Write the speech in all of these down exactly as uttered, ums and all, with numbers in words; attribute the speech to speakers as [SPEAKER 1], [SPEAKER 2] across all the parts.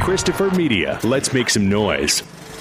[SPEAKER 1] Christopher Media. Let's make some noise.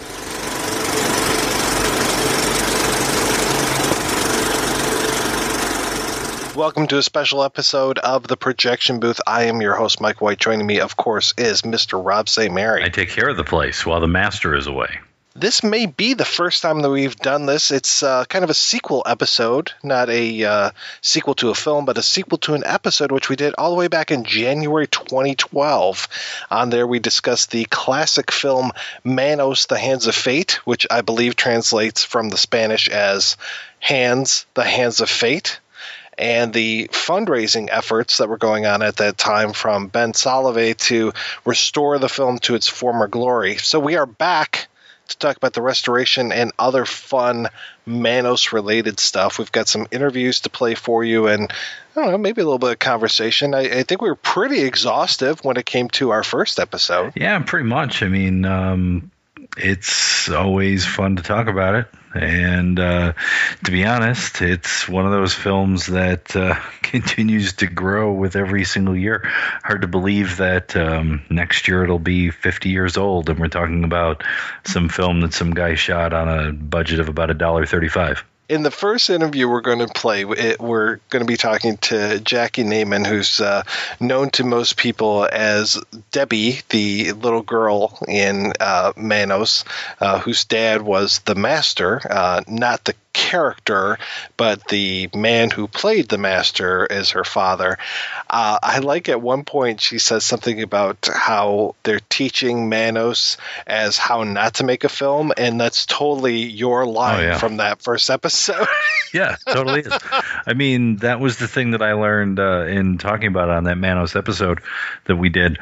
[SPEAKER 2] Welcome to a special episode of The Projection Booth. I am your host, Mike White. Joining me, of course, is Mister Rob Saint Mary.
[SPEAKER 3] I take care of the place while the master is away.
[SPEAKER 2] This may be the first time that we've done this. It's uh, kind of a sequel episode, not a uh, sequel to a film, but a sequel to an episode, which we did all the way back in January twenty twelve. On there, we discussed the classic film Manos, The Hands of Fate, which I believe translates from the Spanish as Hands, The Hands of Fate, and the fundraising efforts that were going on at that time from Ben Salovey to restore the film to its former glory. So we are back to talk about the restoration and other fun Manos-related stuff. We've got some interviews to play for you and, I don't know, maybe a little bit of conversation. I, I think we were pretty exhaustive when it came to our first episode.
[SPEAKER 3] Yeah, pretty much. I mean, um, it's always fun to talk about it. And uh, to be honest, it's one of those films that uh, continues to grow with every single year. Hard to believe that um, next year it'll be fifty years old, and we're talking about some film that some guy shot on a budget of about one dollar thirty-five.
[SPEAKER 2] In the first interview we're going to play, it, we're going to be talking to Jackie Naiman, who's uh, known to most people as Debbie, the little girl in uh, Manos, uh, whose dad was the master, uh, not the character, but the man who played the master is her father. Uh, I like at one point she says something about how they're teaching Manos as how not to make a film, and that's totally your line
[SPEAKER 3] oh, yeah.
[SPEAKER 2] from that first episode.
[SPEAKER 3] Yeah, totally is. I mean, that was the thing that I learned uh, in talking about it on that Manos episode that we did.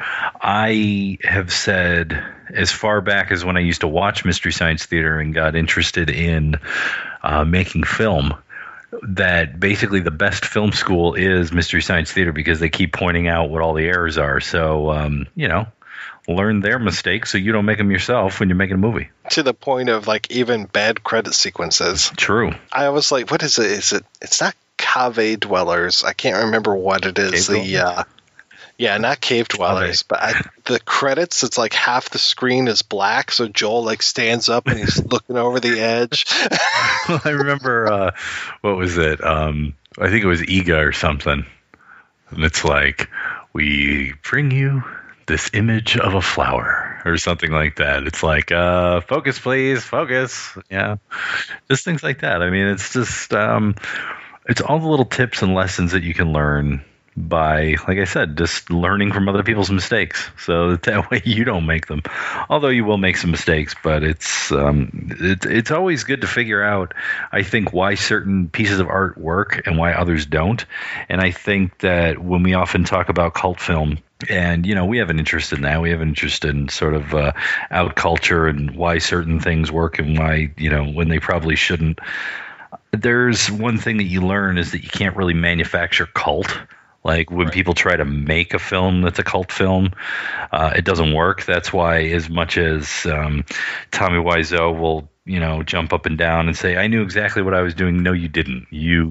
[SPEAKER 3] I have said as far back as when I used to watch Mystery Science Theater and got interested in uh, making film, that basically the best film school is Mystery Science Theater because they keep pointing out what all the errors are. So, um, you know, learn their mistakes so you don't make them yourself when you're making a movie.
[SPEAKER 2] To the point of, like, even bad credit sequences.
[SPEAKER 3] True.
[SPEAKER 2] I was like, what is it? Is it? It's not Cave Dwellers. I can't remember what it is.
[SPEAKER 3] Cave
[SPEAKER 2] the uh, Yeah, not Cave Dwellers, but I, the credits, it's like half the screen is black, so Joel, like, stands up and he's looking over the edge.
[SPEAKER 3] Well, I remember, uh, what was it? Um, I think it was Ega or something. And it's like, we bring you this image of a flower or something like that. It's like, uh, focus, please, focus. Yeah, just things like that. I mean, it's just, um, it's all the little tips and lessons that you can learn by, like I said, just learning from other people's mistakes, so that, that way you don't make them. Although you will make some mistakes, but it's um, it, it's always good to figure out, I think, why certain pieces of art work and why others don't. And I think that when we often talk about cult film, and, you know, we have an interest in that. We have an interest in sort of uh, out culture and why certain things work and why, you know, when they probably shouldn't. There's one thing that you learn is that you can't really manufacture cult. Like when
[SPEAKER 2] right.
[SPEAKER 3] people try to make a film that's a cult film, uh, it doesn't work. That's why as much as um, Tommy Wiseau will, you know, jump up and down and say, I knew exactly what I was doing. No, you didn't. You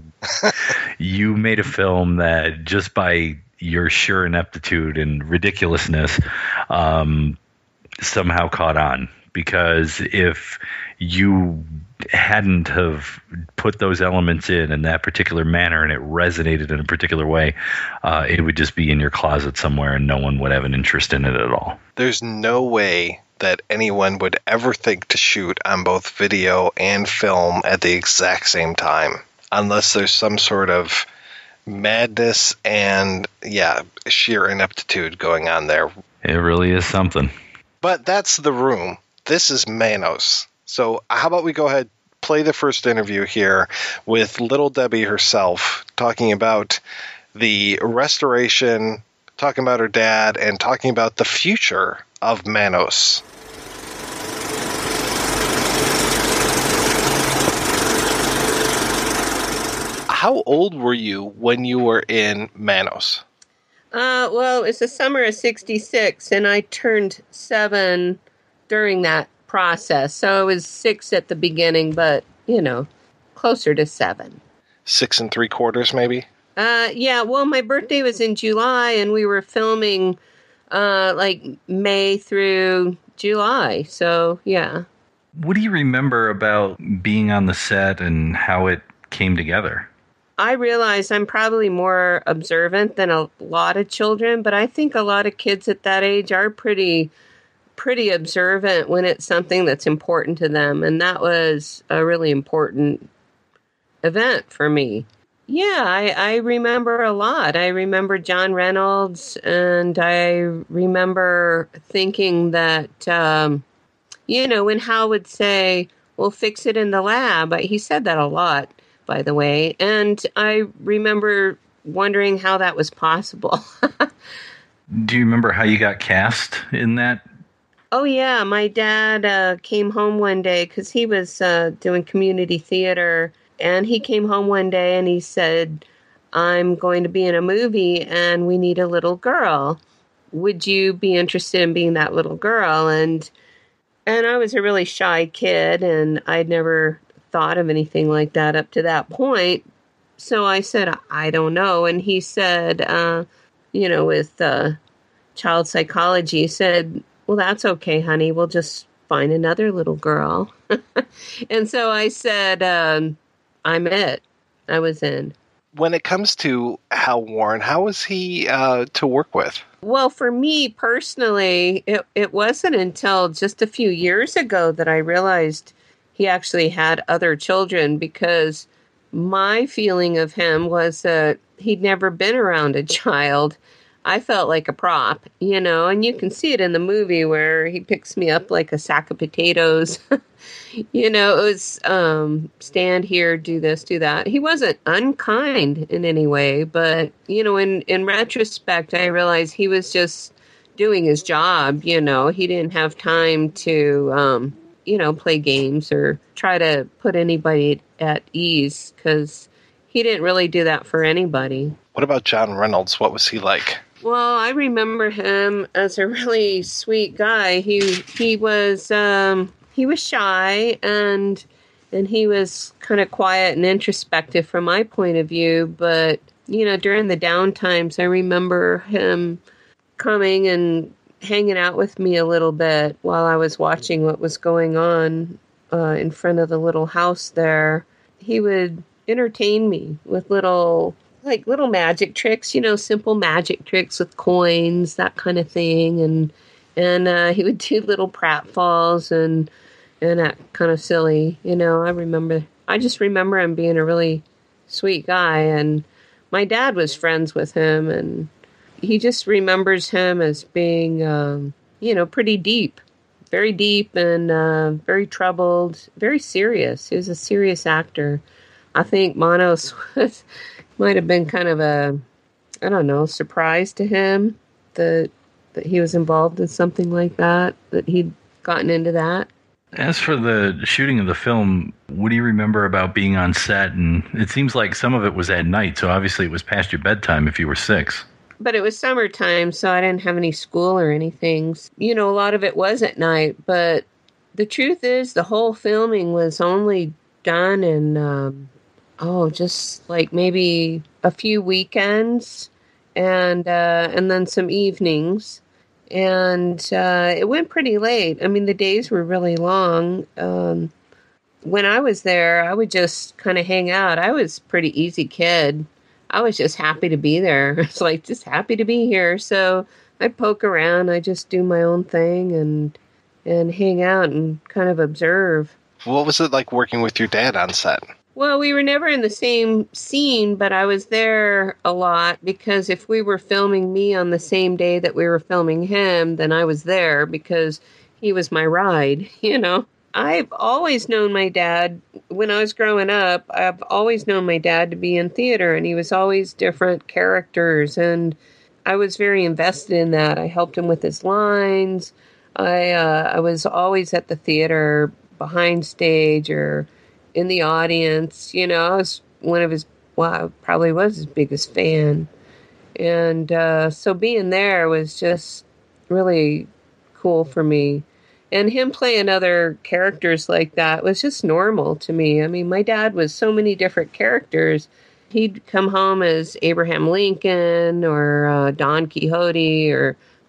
[SPEAKER 3] you made a film that just by your sheer ineptitude and ridiculousness um, somehow caught on. Because if you hadn't have put those elements in in that particular manner and it resonated in a particular way, uh, it would just be in your closet somewhere and no one would have an interest in it at all.
[SPEAKER 2] There's no way that anyone would ever think to shoot on both video and film at the exact same time, unless there's some sort of madness and, yeah, sheer ineptitude going on there.
[SPEAKER 3] It really is something.
[SPEAKER 2] But that's The Room. This is Manos. So how about we go ahead, play the first interview here with Little Debbie herself, talking about the restoration, talking about her dad, and talking about the future of Manos. How old were you when you were in Manos?
[SPEAKER 4] Uh, well, it's the summer of sixty-six, and I turned seven during that process. So I was six at the beginning, but, you know, closer to seven.
[SPEAKER 2] Six and three quarters, maybe?
[SPEAKER 4] Uh, yeah, well, my birthday was in July, and we were filming uh, like May through July. So, yeah.
[SPEAKER 3] What do you remember about being on the set and how it came together?
[SPEAKER 4] I realize I'm probably more observant than a lot of children, but I think a lot of kids at that age are pretty pretty observant when it's something that's important to them. And that was a really important event for me. Yeah, I, I remember a lot. I remember John Reynolds, and I remember thinking that, um, you know, when Hal would say, we'll fix it in the lab, he said that a lot, by the way. And I remember wondering how that was possible.
[SPEAKER 3] Do you remember how you got cast in that?
[SPEAKER 4] Oh, yeah. My dad uh, came home one day because he was uh, doing community theater. And he came home one day and he said, I'm going to be in a movie and we need a little girl. Would you be interested in being that little girl? And and I was a really shy kid and I'd never thought of anything like that up to that point. So I said, I don't know. And he said, uh, you know, with uh, child psychology, he said, well, that's okay, honey. We'll just find another little girl. And so I said, um, I'm it. I was in.
[SPEAKER 2] When it comes to Hal Warren, how was he uh, to work with?
[SPEAKER 4] Well, for me personally, it, it wasn't until just a few years ago that I realized he actually had other children, because my feeling of him was that he'd never been around a child. I felt like a prop, you know, and you can see it in the movie where he picks me up like a sack of potatoes. You know, it was um, stand here, do this, do that. He wasn't unkind in any way, but, you know, in, in retrospect, I realized he was just doing his job. You know, he didn't have time to, um, you know, play games or try to put anybody at ease, because he didn't really do that for anybody.
[SPEAKER 2] What about John Reynolds? What was he like?
[SPEAKER 4] Well, I remember him as a really sweet guy. He he was um, he was shy and and he was kind of quiet and introspective from my point of view. But you know, during the down times, I remember him coming and hanging out with me a little bit while I was watching what was going on uh, in front of the little house there. He would entertain me with little. Like little magic tricks, you know, simple magic tricks with coins, that kind of thing. And and uh, he would do little pratfalls and and that kind of silly, you know. I remember, I just remember him being a really sweet guy. And my dad was friends with him, and he just remembers him as being, um, you know, pretty deep, very deep and uh, very troubled, very serious. He was a serious actor. I think Manos was... might have been kind of a, I don't know, surprise to him that that he was involved in something like that, that he'd gotten into that.
[SPEAKER 3] As for the shooting of the film, what do you remember about being on set? And it seems like some of it was at night, so obviously it was past your bedtime if you were six.
[SPEAKER 4] But it was summertime, so I didn't have any school or anything. You know, a lot of it was at night, but the truth is the whole filming was only done in... Um, Oh, just like maybe a few weekends and uh, and then some evenings. And uh, it went pretty late. I mean, the days were really long. Um, when I was there, I would just kind of hang out. I was a pretty easy kid. I was just happy to be there. It's like, just happy to be here. So I'd poke around. I'd just do my own thing and and hang out and kind of observe.
[SPEAKER 2] What was it like working with your dad on set?
[SPEAKER 4] Well, we were never in the same scene, but I was there a lot because if we were filming me on the same day that we were filming him, then I was there because he was my ride, you know. I've always known my dad, when I was growing up, I've always known my dad to be in theater, and he was always different characters, and I was very invested in that. I helped him with his lines. I uh, I was always at the theater, behind stage, or in the audience. You know, I was one of his, well, I probably was his biggest fan. And uh, so being there was just really cool for me. And him playing other characters like that was just normal to me. I mean, my dad was so many different characters. He'd come home as Abraham Lincoln or uh, Don Quixote or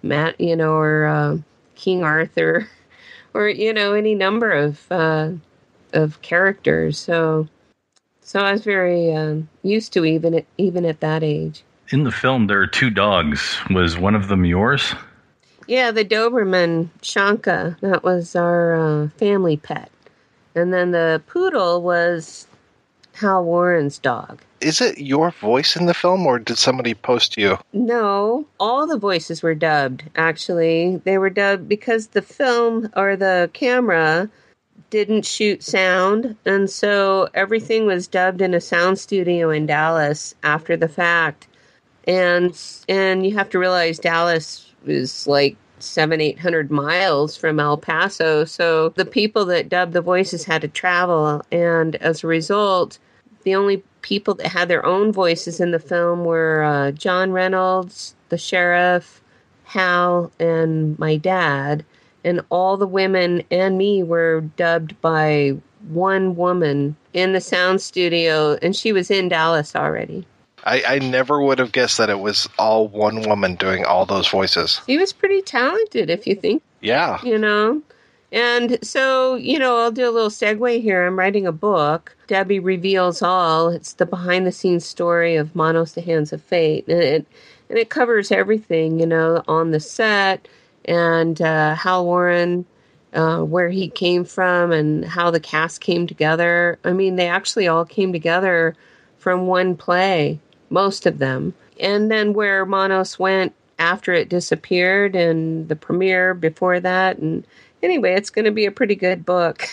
[SPEAKER 4] Matt, you know, or uh, King Arthur, or you know, any number of uh, of characters. So, so I was very um, used to even at, even at that age.
[SPEAKER 3] In the film, there are two dogs. Was one of them yours?
[SPEAKER 4] Yeah, the Doberman Shanka. That was our uh, family pet, and then the poodle was Hal Warren's dog.
[SPEAKER 2] Is it your voice in the film, or did somebody post you?
[SPEAKER 4] No, all the voices were dubbed, actually. They were dubbed because the film or the camera didn't shoot sound, and so everything was dubbed in a sound studio in Dallas after the fact. And and you have to realize Dallas is like seven, eight hundred miles from El Paso, so the people that dubbed the voices had to travel, and as a result, the only people that had their own voices in the film were uh, John Reynolds, the sheriff, Hal, and my dad. And all the women and me were dubbed by one woman in the sound studio, and she was in Dallas already.
[SPEAKER 2] I, I never would have guessed that it was all one woman doing all those voices.
[SPEAKER 4] She was pretty talented, if you think.
[SPEAKER 2] Yeah.
[SPEAKER 4] You know? And so, you know, I'll do a little segue here. I'm writing a book, Debbie Reveals All. It's the behind-the-scenes story of Manos, the Hands of Fate. And it, and it covers everything, you know, on the set, and uh, Hal Warren, uh, where he came from, and how the cast came together. I mean, they actually all came together from one play, most of them. And then where Manos went after it disappeared, and the premiere before that, and anyway, it's going to be a pretty good book,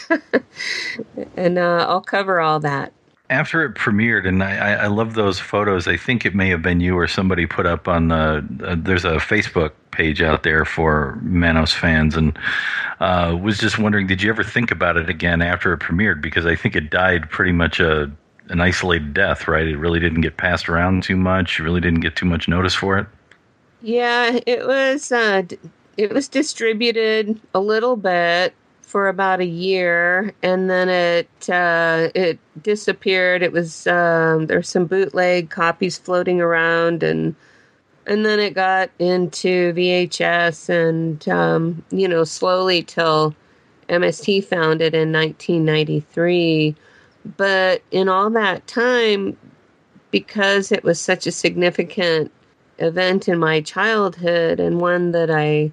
[SPEAKER 4] and uh, I'll cover all that.
[SPEAKER 3] After it premiered, and I, I love those photos. I think it may have been you or somebody put up on the, uh, there's a Facebook page out there for Manos fans, and uh, was just wondering, did you ever think about it again after it premiered? Because I think it died pretty much a, an isolated death, right? It really didn't get passed around too much. You really didn't get too much notice for it.
[SPEAKER 4] Yeah, it was... Uh, It was distributed a little bit for about a year, and then it uh, it disappeared. It was um, there's some bootleg copies floating around, and and then it got into V H S, and um, you know, slowly till M S T found it in nineteen ninety-three. But in all that time, because it was such a significant event in my childhood, and one that I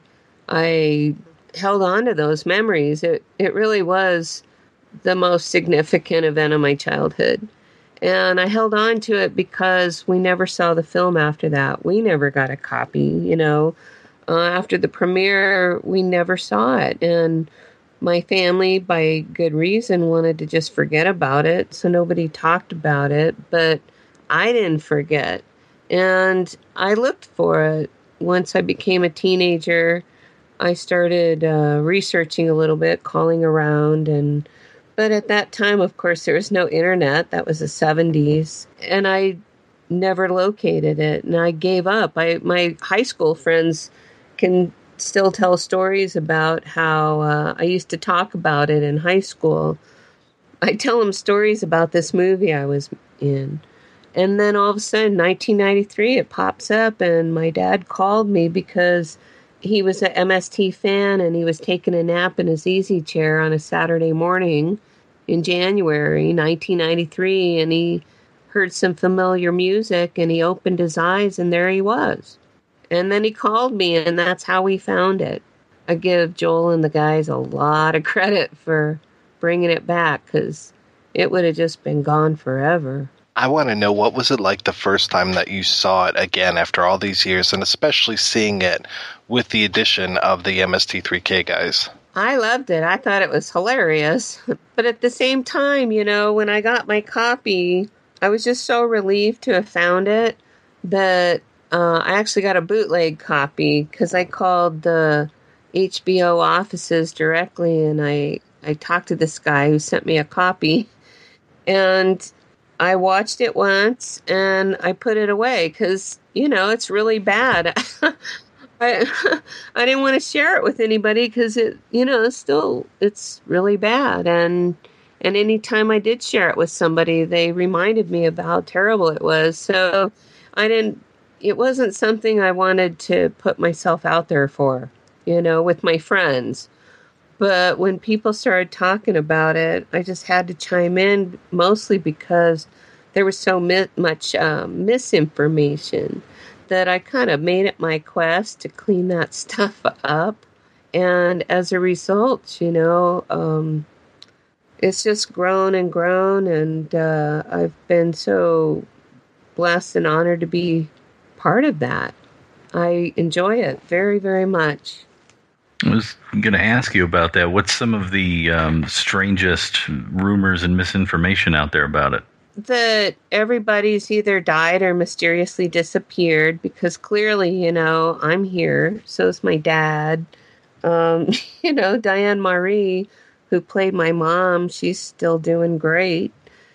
[SPEAKER 4] I held on to those memories. It it really was the most significant event of my childhood. And I held on to it because we never saw the film after that. We never got a copy, you know. Uh, after the premiere, we never saw it. And my family, by good reason, wanted to just forget about it, so nobody talked about it. But I didn't forget. And I looked for it. Once I became a teenager, I started uh, researching a little bit, calling around, and but at that time, of course, there was no internet. That was the seventies, and I never located it, and I gave up. I my high school friends can still tell stories about how uh, I used to talk about it in high school. I tell them stories about this movie I was in, and then all of a sudden, nineteen ninety-three, it pops up, and my dad called me because he was an M S T fan, and he was taking a nap in his easy chair on a Saturday morning in January nineteen ninety-three, and he heard some familiar music, and he opened his eyes, and there he was. And then he called me, and that's how we found it. I give Joel and the guys a lot of credit for bringing it back, because it would have just been gone forever.
[SPEAKER 2] I want to know, what was it like the first time that you saw it again after all these years, and especially seeing it with the addition of the M S T three K guys?
[SPEAKER 4] I loved it. I thought it was hilarious. But at the same time, you know, when I got my copy, I was just so relieved to have found it that uh, I actually got a bootleg copy, because I called the H B O offices directly, and I, I talked to this guy who sent me a copy, and I watched it once, and I put it away because, you know, it's really bad. I I didn't want to share it with anybody because it, you know, it's still, it's really bad. And and anytime I did share it with somebody, they reminded me of how terrible it was. So I didn't it wasn't something I wanted to put myself out there for, you know, with my friends. But when people started talking about it, I just had to chime in, mostly because there was so mi- much um, misinformation that I kind of made it my quest to clean that stuff up. And as a result, you know, um, it's just grown and grown, and uh, I've been so blessed and honored to be part of that. I enjoy it very, very much.
[SPEAKER 3] I was going to ask you about that. What's some of the um, strangest rumors and misinformation out there about it?
[SPEAKER 4] That everybody's either died or mysteriously disappeared, because clearly, you know, I'm here. So is my dad. Um, you know, Diane Marie, who played my mom, she's still doing great.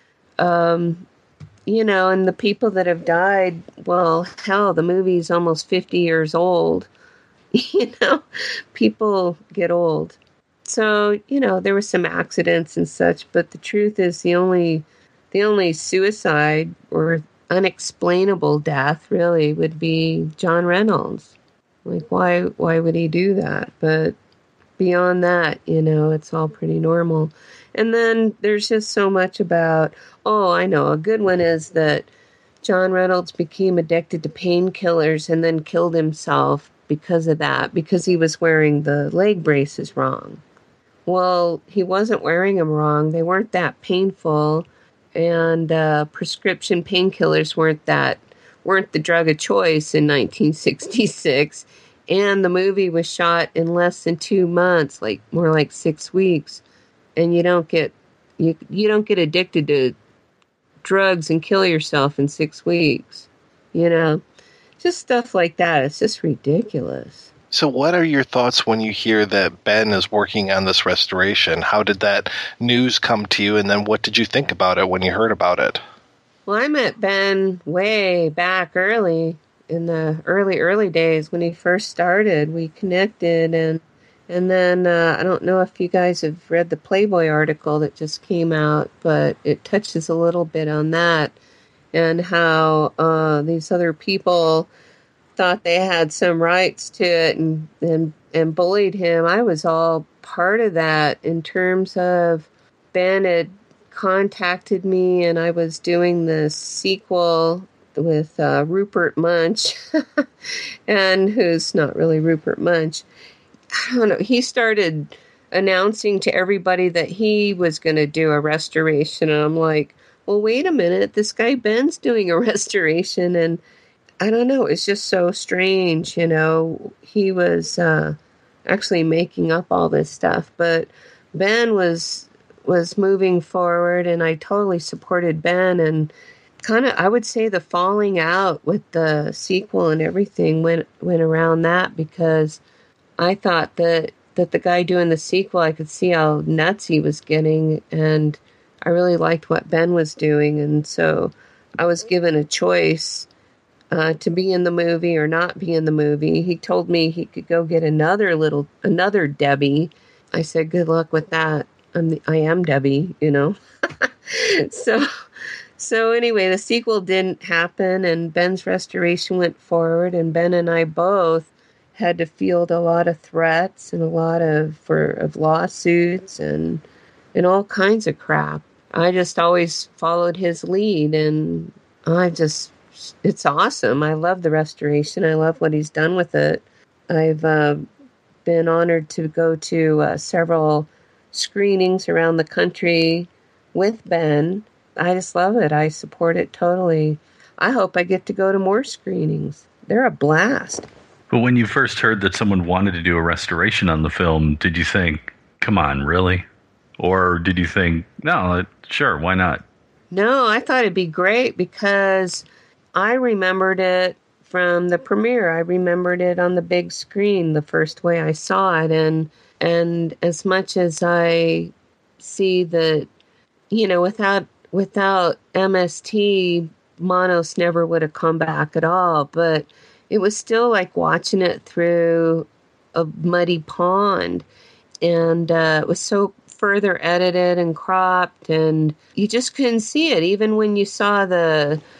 [SPEAKER 4] Um, you know, and the people that have died, well, hell, the movie's almost fifty years old. You know, people get old. So, you know, there were some accidents and such, but the truth is the only the only suicide or unexplainable death really would be John Reynolds. Like, why why would he do that? But beyond that, you know, it's all pretty normal. And then there's just so much about, oh, I know, a good one is that John Reynolds became addicted to painkillers and then killed himself because of that, because he was wearing the leg braces wrong. Well, he wasn't wearing them wrong. They weren't that painful, and uh, prescription painkillers weren't that weren't the drug of choice in nineteen sixty-six. And the movie was shot in less than two months, like more like six weeks. And you don't get you you don't get addicted to drugs and kill yourself in six weeks. You know, just stuff like that. It's just ridiculous.
[SPEAKER 2] So what are your thoughts when you hear that Ben is working on this restoration? How did that news come to you, and then what did you think about it when you heard about it?
[SPEAKER 4] Well, I met Ben way back early, in the early, early days when he first started. We connected, and and then uh, I don't know if you guys have read the Playboy article that just came out, but it touches a little bit on that, and how uh, these other people thought they had some rights to it and, and and bullied him. I was all part of that in terms of Ben had contacted me, and I was doing the sequel with uh, Rupert Munch, and who's not really Rupert Munch. I don't know. He started announcing to everybody that he was going to do a restoration, and I'm like, well, wait a minute. This guy Ben's doing a restoration, and I don't know. It's just so strange, you know. He was uh, actually making up all this stuff, but Ben was was moving forward, and I totally supported Ben. And kind of, I would say, the falling out with the sequel and everything went went around that, because I thought that that the guy doing the sequel, I could see how nuts he was getting, and I really liked what Ben was doing, and so I was given a choice. Uh, to be in the movie or not be in the movie. He told me he could go get another little, another Debbie. I said, good luck with that. I'm the, I am Debbie, you know. so, so anyway, the sequel didn't happen, and Ben's restoration went forward, and Ben and I both had to field a lot of threats and a lot of for of lawsuits and and all kinds of crap. I just always followed his lead, and I just. It's awesome. I love the restoration. I love what he's done with it. I've uh, been honored to go to uh, several screenings around the country with Ben. I just love it. I support it totally. I hope I get to go to more screenings. They're a blast.
[SPEAKER 3] But when you first heard that someone wanted to do a restoration on the film, did you think, come on, really? Or did you think, no, sure, why not?
[SPEAKER 4] No, I thought it'd be great because I remembered it from the premiere. I remembered it on the big screen the first way I saw it. And and as much as I see that, you know, without without M S T, Manos never would have come back at all. But it was still like watching it through a muddy pond. And uh, it was so further edited and cropped, and you just couldn't see it. Even when you saw the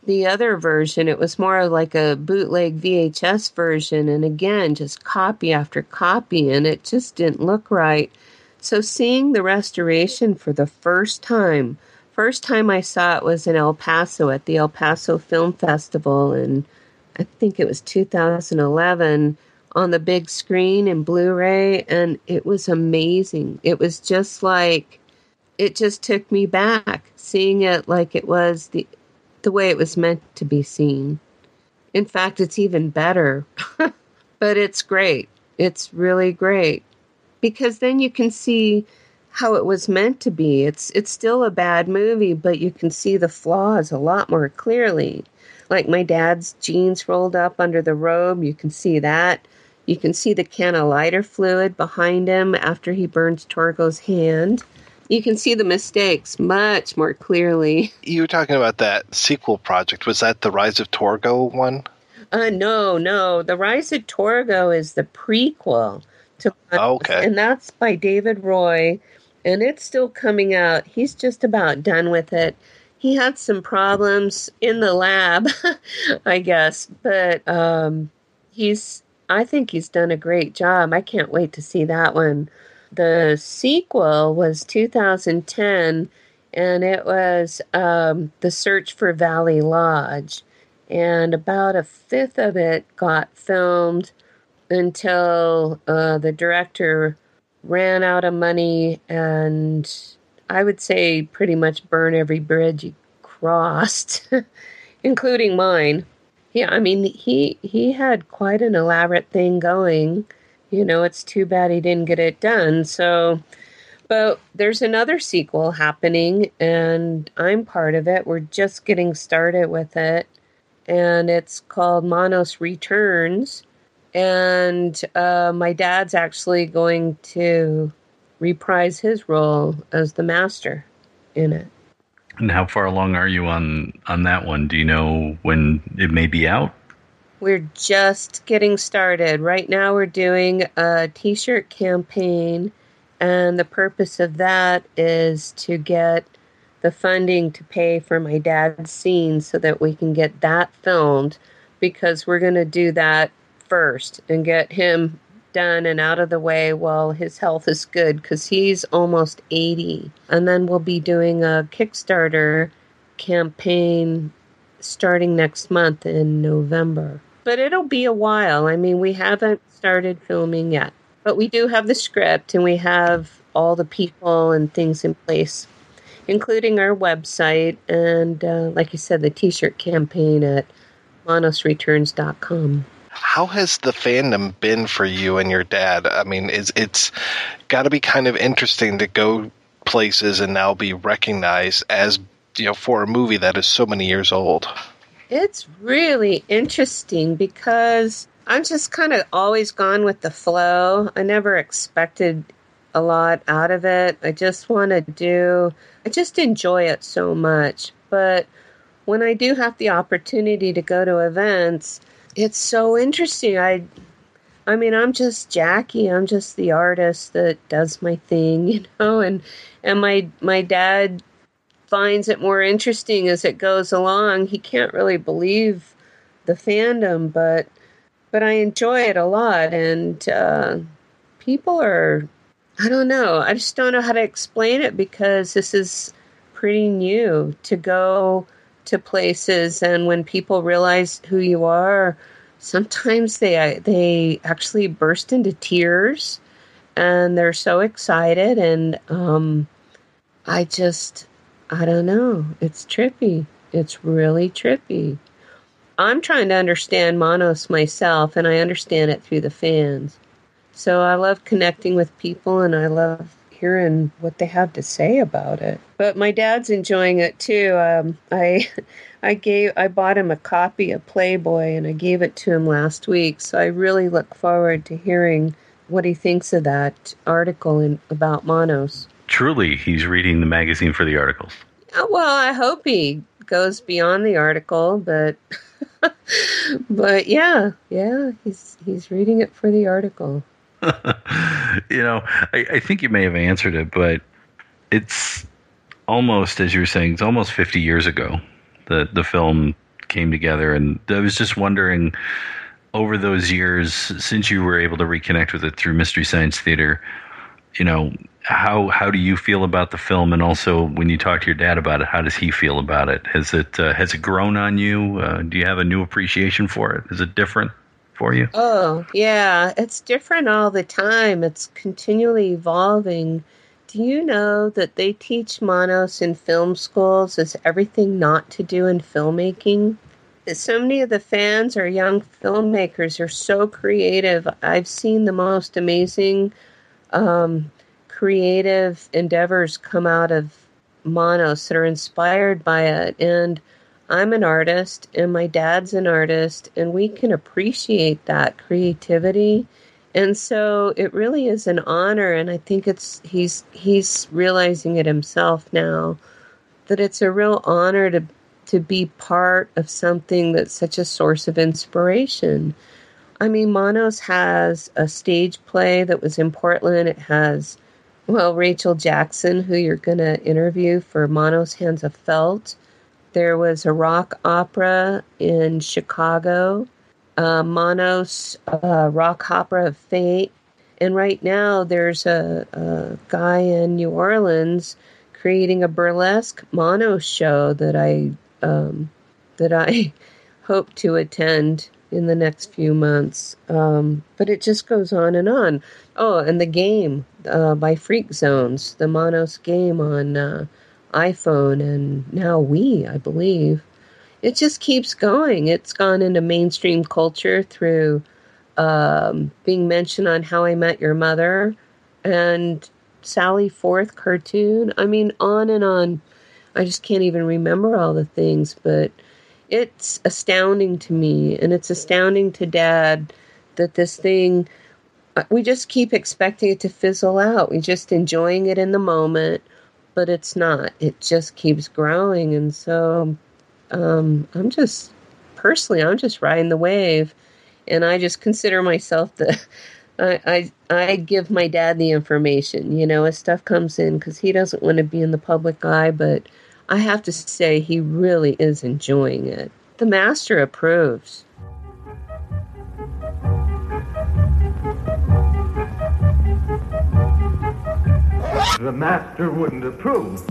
[SPEAKER 4] the other version. It was more like a bootleg V H S version, and again, just copy after copy, and it just didn't look right. So seeing the restoration for the first time, first time I saw it was in El Paso at the El Paso Film Festival, and I think it was two thousand eleven, on the big screen in Blu-ray, and it was amazing. It was just like, it just took me back, seeing it like it was the the way it was meant to be seen. In fact, it's even better. But it's great. It's really great. Because then you can see how it was meant to be. It's it's still a bad movie, but you can see the flaws a lot more clearly. Like my dad's jeans rolled up under the robe, you can see that. You can see the can of lighter fluid behind him after he burns Torgo's hand. You can see the mistakes much more clearly.
[SPEAKER 2] You were talking about that sequel project. Was that the Rise of Torgo one?
[SPEAKER 4] Uh, no, no. The Rise of Torgo is the prequel to
[SPEAKER 2] oh, okay.
[SPEAKER 4] And that's by David Roy, and it's still coming out. He's just about done with it. He had some problems in the lab, I guess, but um, he's. I think he's done a great job. I can't wait to see that one. The sequel was two thousand ten, and it was um, The Search for Valley Lodge. And about a fifth of it got filmed until uh, the director ran out of money, and I would say pretty much burn every bridge he crossed, including mine. Yeah, I mean, he he had quite an elaborate thing going. You know, it's too bad he didn't get it done. So, but there's another sequel happening, and I'm part of it. We're just getting started with it, and it's called Manos Returns. And uh, my dad's actually going to reprise his role as the master in it.
[SPEAKER 3] And how far along are you on, on that one? Do you know when it may be out?
[SPEAKER 4] We're just getting started. Right now we're doing a t-shirt campaign, and the purpose of that is to get the funding to pay for my dad's scene so that we can get that filmed, because we're going to do that first and get him done and out of the way while his health is good, because he's almost eighty. And then we'll be doing a Kickstarter campaign starting next month in November. But it'll be a while. I mean, we haven't started filming yet. But we do have the script, and we have all the people and things in place, including our website and, uh, like you said, the t-shirt campaign at manos returns dot com.
[SPEAKER 2] How has the fandom been for you and your dad? I mean, it's, it's got to be kind of interesting to go places and now be recognized as, you know, for a movie that is so many years old.
[SPEAKER 4] It's really interesting because I'm just kind of always gone with the flow. I never expected a lot out of it. I just want to do, I just enjoy it so much. But when I do have the opportunity to go to events, it's so interesting. I I mean, I'm just Jackie. I'm just the artist that does my thing, you know, and and my my dad finds it more interesting as it goes along. He can't really believe the fandom, but but I enjoy it a lot, and uh, people are, I don't know, I just don't know how to explain it, because this is pretty new to go to places, and when people realize who you are, sometimes they they actually burst into tears, and they're so excited, and um, I just, I don't know, it's trippy. It's really trippy. I'm trying to understand Manos myself, and I understand it through the fans. So I love connecting with people, and I love hearing what they have to say about it. But my dad's enjoying it too. Um, I, I gave, I bought him a copy of Playboy, and I gave it to him last week. So I really look forward to hearing what he thinks of that article in, about Manos.
[SPEAKER 3] Truly, he's reading the magazine for the articles.
[SPEAKER 4] Oh, well, I hope he goes beyond the article, but, but yeah, yeah, he's he's reading it for the article.
[SPEAKER 3] You know, I, I think you may have answered it, but it's almost, as you were saying, it's almost fifty years ago that the film came together. And I was just wondering, over those years, since you were able to reconnect with it through Mystery Science Theater, you know, how how do you feel about the film? And also, when you talk to your dad about it, how does he feel about it? Has it uh, has it grown on you? Uh, do you have a new appreciation for it? Is it different for you?
[SPEAKER 4] Oh, yeah. It's different all the time. It's continually evolving. Do you know that they teach Manos in film schools as everything not to do in filmmaking? So many of the fans are young filmmakers. They're so creative. I've seen the most amazing um, creative endeavors come out of Manos that are inspired by it. And I'm an artist, and my dad's an artist, and we can appreciate that creativity. And so it really is an honor, and I think it's he's he's realizing it himself now, that it's a real honor to to be part of something that's such a source of inspiration. I mean, Manos has a stage play that was in Portland. It has, well, Rachel Jackson, who you're going to interview for Manos Hands of Felt. There was a rock opera in Chicago, uh, Manos uh, Rock Opera of Fate. And right now there's a, a guy in New Orleans creating a burlesque Manos show that I um, that I hope to attend in the next few months. Um, but it just goes on and on. Oh, and the game uh, by Freak Zones, the Manos game on uh, iPhone and now Wii, I believe. It just keeps going. It's gone into mainstream culture through um, being mentioned on How I Met Your Mother and Sally Forth cartoon. I mean, on and on. I just can't even remember all the things, but it's astounding to me, and it's astounding to Dad that this thing, we just keep expecting it to fizzle out. We're just enjoying it in the moment, but it's not. It just keeps growing, and so um, I'm just, personally, I'm just riding the wave, and I just consider myself the, I, I, I give my dad the information, you know, as stuff comes in, because he doesn't want to be in the public eye, but I have to say he really is enjoying it. The master approves.
[SPEAKER 5] The master wouldn't approve.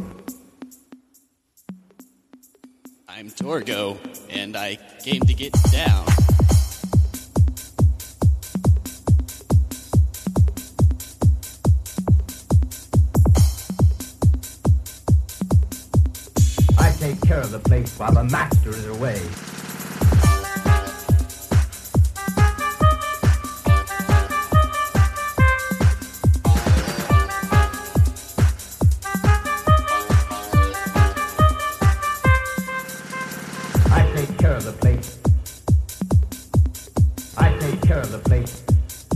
[SPEAKER 6] I'm Torgo, and I came to get down.
[SPEAKER 5] I take care of the place while the master is away. I take care of the place. I take care of the place.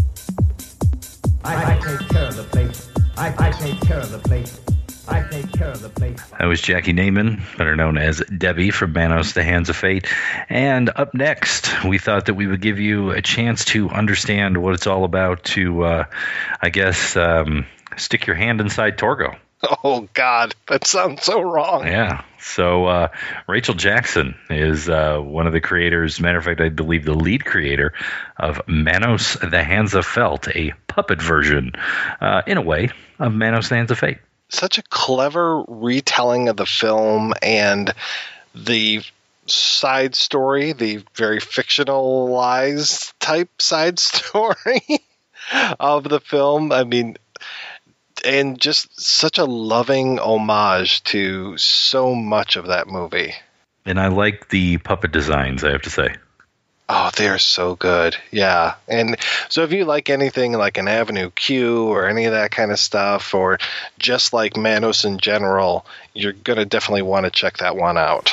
[SPEAKER 5] I, I take care of the place. I, I take care of the place. I take care of the place.
[SPEAKER 3] That was Jackie Naiman, better known as Debbie from Manos, The Hands of Fate. And up next, we thought that we would give you a chance to understand what it's all about to, uh, I guess, um, stick your hand inside Torgo.
[SPEAKER 2] Oh, God, that sounds so wrong.
[SPEAKER 3] Yeah. So uh, Rachel Jackson is uh, one of the creators, matter of fact, I believe the lead creator of Manos, The Hands of Felt, a puppet version, uh, in a way, of Manos, The Hands of Fate.
[SPEAKER 2] Such a clever retelling of the film, and the side story, the very fictionalized type side story of the film. I mean, and just such a loving homage to so much of that movie.
[SPEAKER 3] And I like the puppet designs, I have to say.
[SPEAKER 2] Oh, they're so good. Yeah. And so if you like anything like an Avenue Q or any of that kind of stuff, or just like Manos in general, you're going to definitely want to check that one out.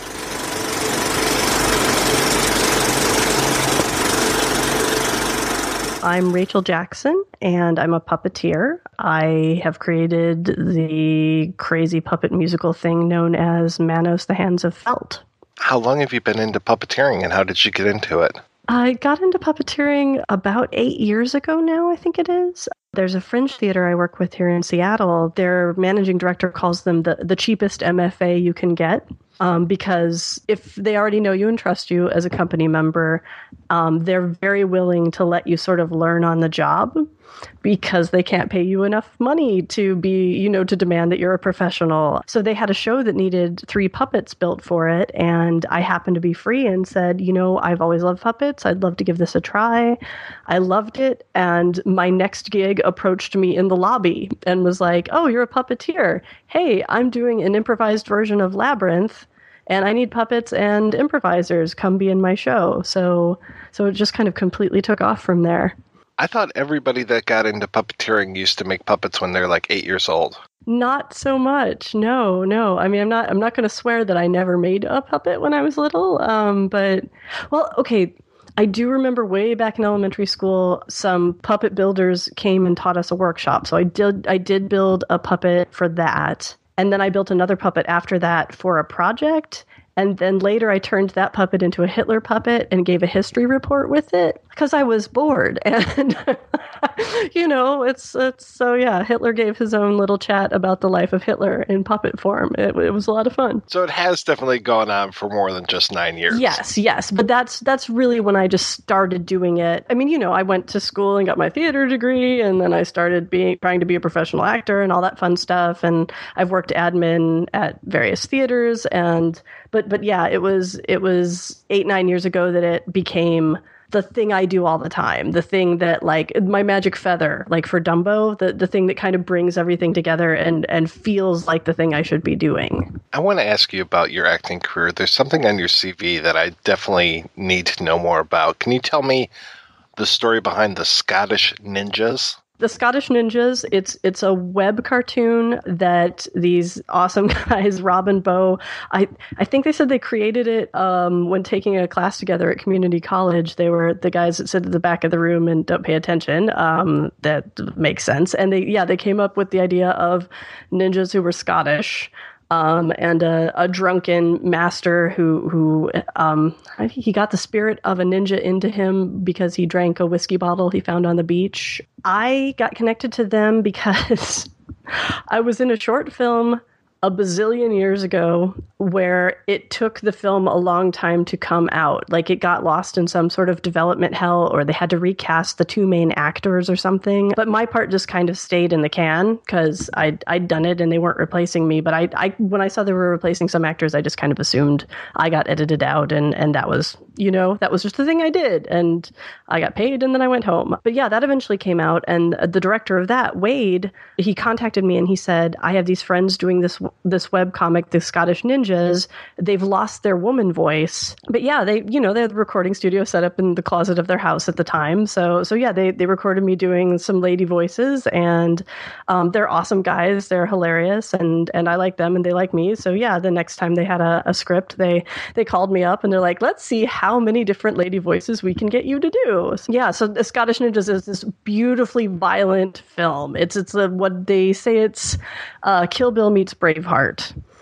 [SPEAKER 7] I'm Rachel Jackson, and I'm a puppeteer. I have created the crazy puppet musical thing known as Manos, The Hands of Felt.
[SPEAKER 2] How long have you been into puppeteering, and how did you get into it?
[SPEAKER 7] I got into puppeteering about eight years ago now, I think it is. There's a fringe theater I work with here in Seattle. Their managing director calls them the, the cheapest M F A you can get. Um, because if they already know you and trust you as a company member, um, they're very willing to let you sort of learn on the job because they can't pay you enough money to be, you know, to demand that you're a professional. So they had a show that needed three puppets built for it. And I happened to be free and said, you know, I've always loved puppets. I'd love to give this a try. I loved it. And my next gig approached me in the lobby and was like, oh, you're a puppeteer. Hey, I'm doing an improvised version of Labyrinth. And I need puppets and improvisers. Come be in my show. So, so it just kind of completely took off from there.
[SPEAKER 2] I thought everybody that got into puppeteering used to make puppets when they're like eight years old.
[SPEAKER 7] Not so much. No, no. I mean, I'm not. I'm not going to swear that I never made a puppet when I was little. Um, but well, okay. I do remember way back in elementary school, some puppet builders came and taught us a workshop. So I did. I did build a puppet for that. And then I built another puppet after that for a project. And then later I turned that puppet into a Hitler puppet and gave a history report with it because I was bored. And, you know, it's, it's, so yeah, Hitler gave his own little chat about the life of Hitler in puppet form. It, it was a lot of fun.
[SPEAKER 2] So it has definitely gone on for more than just nine years.
[SPEAKER 7] Yes, yes. But that's, that's really when I just started doing it. I mean, you know, I went to school and got my theater degree, and then I started being, trying to be a professional actor and all that fun stuff. And I've worked admin at various theaters, and But but yeah, it was it was eight, nine years ago that it became the thing I do all the time. The thing that, like, my magic feather, like for Dumbo, the, the thing that kind of brings everything together and, and feels like the thing I should be doing.
[SPEAKER 2] I want to ask you about your acting career. There's something on your C V that I definitely need to know more about. Can you tell me the story behind the Scottish Ninjas?
[SPEAKER 7] The Scottish Ninjas, it's it's a web cartoon that these awesome guys, Rob and Bo, I, I think they said they created it um, when taking a class together at community college. They were the guys that sit at the back of the room and don't pay attention. Um, that makes sense. And they, yeah, they came up with the idea of ninjas who were Scottish. Um, and a, a drunken master who, who um, he got the spirit of a ninja into him because he drank a whiskey bottle he found on the beach. I got connected to them because I was in a short film a bazillion years ago where it took the film a long time to come out. Like, it got lost in some sort of development hell, or they had to recast the two main actors or something. But my part just kind of stayed in the can because I'd, I'd done it and they weren't replacing me. But I, I, when I saw they were replacing some actors, I just kind of assumed I got edited out, and, and that was, you know, that was just the thing I did. And I got paid and then I went home. But yeah, that eventually came out. And the director of that, Wade, he contacted me and he said, I have these friends doing this this web comic, the Scottish Ninjas. They've lost their woman voice. But yeah, they, you know, they had the recording studio set up in the closet of their house at the time. So, so yeah, they, they recorded me doing some lady voices, and um, they're awesome guys. They're hilarious, and, and I like them and they like me. So yeah, the next time they had a, a script, they, they called me up and they're like, let's see how many different lady voices we can get you to do. So, yeah. So the Scottish Ninjas is this beautifully violent film. It's, it's a, what they say it's uh, Kill Bill meets Braveheart.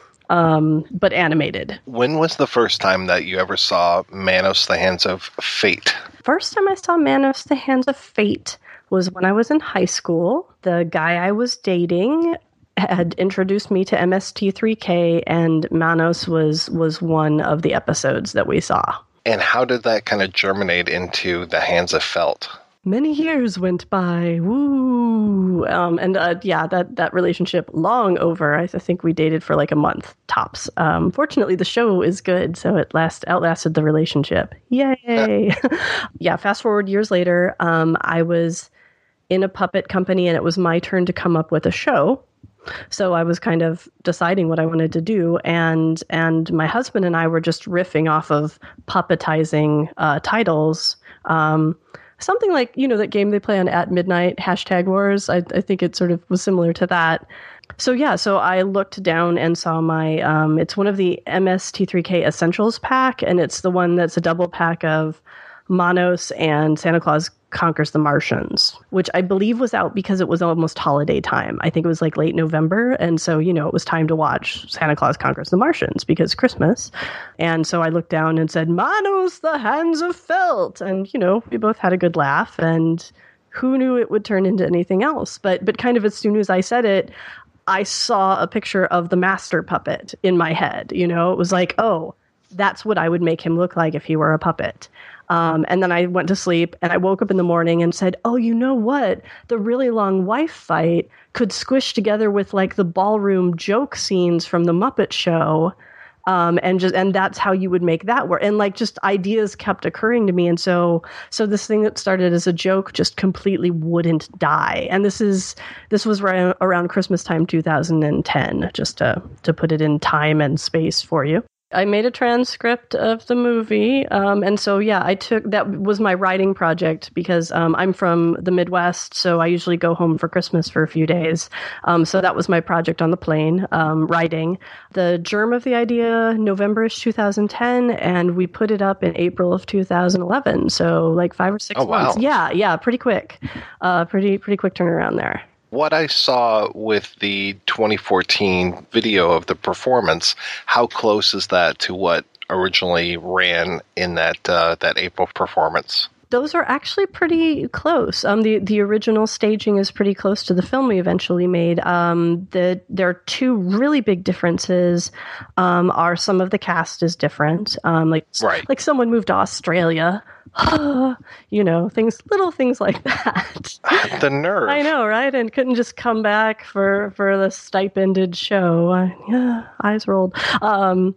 [SPEAKER 7] Um, but animated.
[SPEAKER 2] When was the first time that you ever saw Manos, the Hands of Fate?
[SPEAKER 7] First time I saw Manos, the Hands of Fate was when I was in high school. The guy I was dating had introduced me to M S T three K, and Manos was, was one of the episodes that we saw.
[SPEAKER 2] And how did that kind of germinate into the Hands of Felt?
[SPEAKER 7] Many years went by. Woo! Um, and uh, yeah, that, that relationship long over. I, I think we dated for like a month tops. Um, fortunately, the show is good, so it last outlasted the relationship. Yay! Yeah. Fast forward years later, um, I was in a puppet company, and it was my turn to come up with a show. So I was kind of deciding what I wanted to do, and and my husband and I were just riffing off of puppetizing uh, titles. Um, Something like, you know, that game they play on At Midnight, Hashtag Wars. I, I think it sort of was similar to that. So, yeah, so I looked down and saw my, um, it's one of the M S T three K Essentials pack, and it's the one that's a double pack of Manos and Santa Claus Conquers the Martians, which I believe was out because it was almost holiday time. I think it was like late November. And so, you know, it was time to watch Santa Claus Conquers the Martians because Christmas. And so I looked down and said, Manos, the Hands of Felt. And, you know, we both had a good laugh, and who knew it would turn into anything else? But, but kind of as soon as I said it, I saw a picture of the master puppet in my head. You know, it was like, oh, that's what I would make him look like if he were a puppet. Um, and then I went to sleep and I woke up in the morning and said, oh, you know what? The really long wife fight could squish together with like the ballroom joke scenes from the Muppet Show. Um, and just, and that's how you would make that work. And like, just ideas kept occurring to me. And so, so this thing that started as a joke just completely wouldn't die. And this is, this was right around Christmas time, two thousand ten, just to, to put it in time and space for you. I made a transcript of the movie. Um, and so, yeah, I took, that was my writing project because um, I'm from the Midwest. So I usually go home for Christmas for a few days. Um, so that was my project on the plane, um, writing. The germ of the idea, November-ish two thousand ten, and we put it up in April of two thousand eleven. So like five or six
[SPEAKER 2] oh,
[SPEAKER 7] months.
[SPEAKER 2] Wow.
[SPEAKER 7] Yeah, yeah, pretty quick. Uh, pretty, pretty quick turnaround there.
[SPEAKER 2] What I saw with the twenty fourteen video of the performance, how close is that to what originally ran in that uh, that April performance?
[SPEAKER 7] Those are actually pretty close. Um, the the original staging is pretty close to the film we eventually made. Um, the there are two really big differences. Um, are some of the cast is different. Um, like
[SPEAKER 2] right.
[SPEAKER 7] like someone moved to Australia. You know, things, little things like that.
[SPEAKER 2] The nerve.
[SPEAKER 7] I know, right? And couldn't just come back for, for the stipended show. I, yeah, eyes rolled. Um,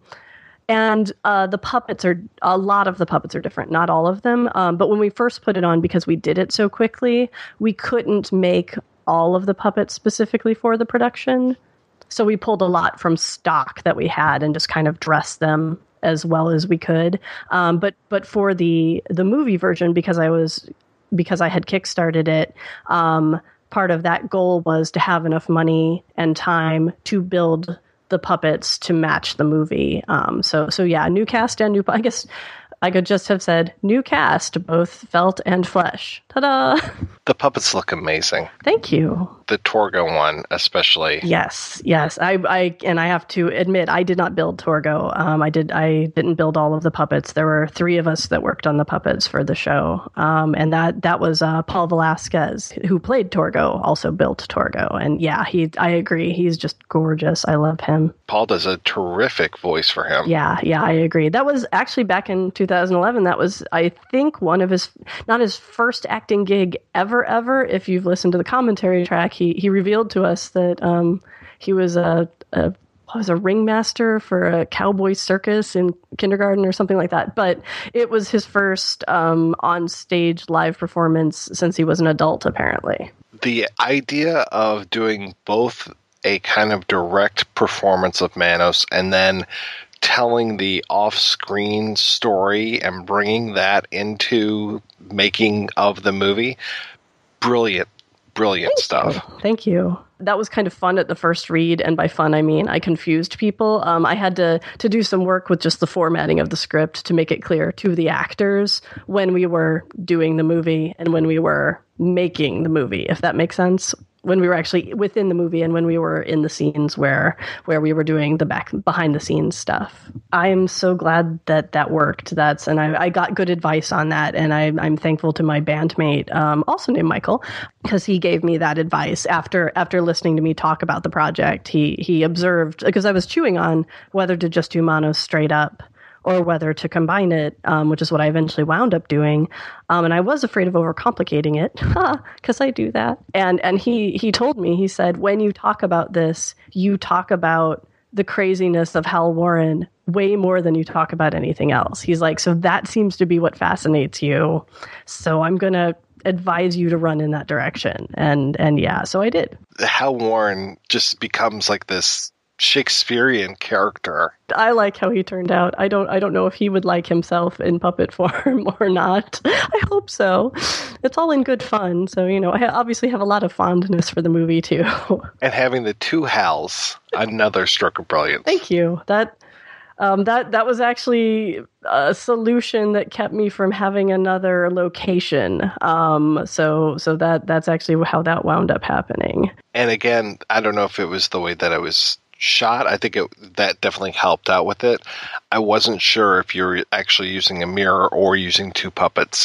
[SPEAKER 7] and uh, the puppets are, a lot of the puppets are different, not all of them. Um, but when we first put it on, because we did it so quickly, we couldn't make all of the puppets specifically for the production. So we pulled a lot from stock that we had and just kind of dressed them as well as we could. Um, but but for the the movie version, because I was because I had kickstarted it, um, part of that goal was to have enough money and time to build the puppets to match the movie. Um, so so yeah, new cast and new. I guess I could just have said new cast, both felt and flesh. Ta-da!
[SPEAKER 2] The puppets look amazing.
[SPEAKER 7] Thank you.
[SPEAKER 2] The Torgo one, especially.
[SPEAKER 7] Yes, yes. I, I, and I have to admit, I did not build Torgo. Um, I did, I didn't build all of the puppets. There were three of us that worked on the puppets for the show, um, and that that was uh, Paul Velasquez, who played Torgo, also built Torgo. And yeah, he, I agree, he's just gorgeous. I love him.
[SPEAKER 2] Paul does a terrific voice for him.
[SPEAKER 7] Yeah, yeah, I agree. That was actually back in two thousand eleven. That was, I think, one of his, not his first acting gig ever, ever. If you've listened to the commentary track, he he revealed to us that um, he was a, a was a ringmaster for a cowboy circus in kindergarten or something like that. But it was his first um, on-stage live performance since he was an adult, apparently.
[SPEAKER 2] The idea of doing both a kind of direct performance of Manos and then telling the off-screen story and bringing that into making of the movie, brilliant, brilliant
[SPEAKER 7] Thank
[SPEAKER 2] stuff.
[SPEAKER 7] You. Thank you. That was kind of fun at the first read, and by fun I mean I confused people. Um, I had to to do some work with just the formatting of the script to make it clear to the actors when we were doing the movie and when we were making the movie, if that makes sense. When we were actually within the movie and when we were in the scenes where where we were doing the back behind the scenes stuff. I am so glad that that worked. That's and I, I got good advice on that, and I, I'm thankful to my bandmate, um, also named Michael, because he gave me that advice after after listening to me talk about the project. He he observed, because I was chewing on whether to just do Manos straight up or whether to combine it, um, which is what I eventually wound up doing. Um, and I was afraid of overcomplicating it, because I do that. And and he he told me, he said, when you talk about this, you talk about the craziness of Hal Warren way more than you talk about anything else. He's like, so that seems to be what fascinates you. So I'm going to advise you to run in that direction. And and yeah, so I did.
[SPEAKER 2] Hal Warren just becomes like this Shakespearean character.
[SPEAKER 7] I like how he turned out. I don't I don't know if he would like himself in puppet form or not. I hope so. It's all in good fun. So, you know, I obviously have a lot of fondness for the movie too.
[SPEAKER 2] And having the two Hals, another stroke of brilliance.
[SPEAKER 7] Thank you. That um, that that was actually a solution that kept me from having another location. Um, so so that that's actually how that wound up happening.
[SPEAKER 2] And again, I don't know if it was the way that I was shot. I think it, that definitely helped out with it. I wasn't sure if you were actually using a mirror or using two puppets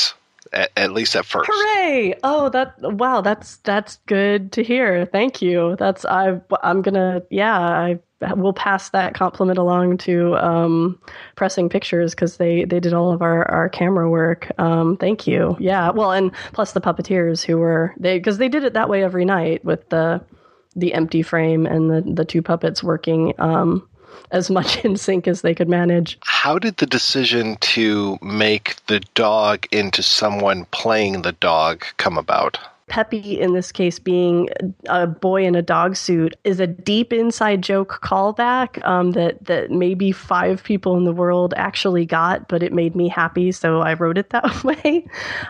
[SPEAKER 2] at, at least at first.
[SPEAKER 7] Hooray! Oh, that wow, that's that's good to hear. Thank you. That's I I'm gonna yeah I will pass that compliment along to um, Pressing Pictures because they they did all of our our camera work. Um, thank you. Yeah. Well, and plus the puppeteers who were they because they did it that way every night with the the empty frame and the the two puppets working. Um, as much in sync as they could manage.
[SPEAKER 2] How did the decision to make the dog into someone playing the dog come about?
[SPEAKER 7] Peppy, in this case, being a boy in a dog suit, is a deep inside joke callback um, that that maybe five people in the world actually got, but it made me happy, so I wrote it that way.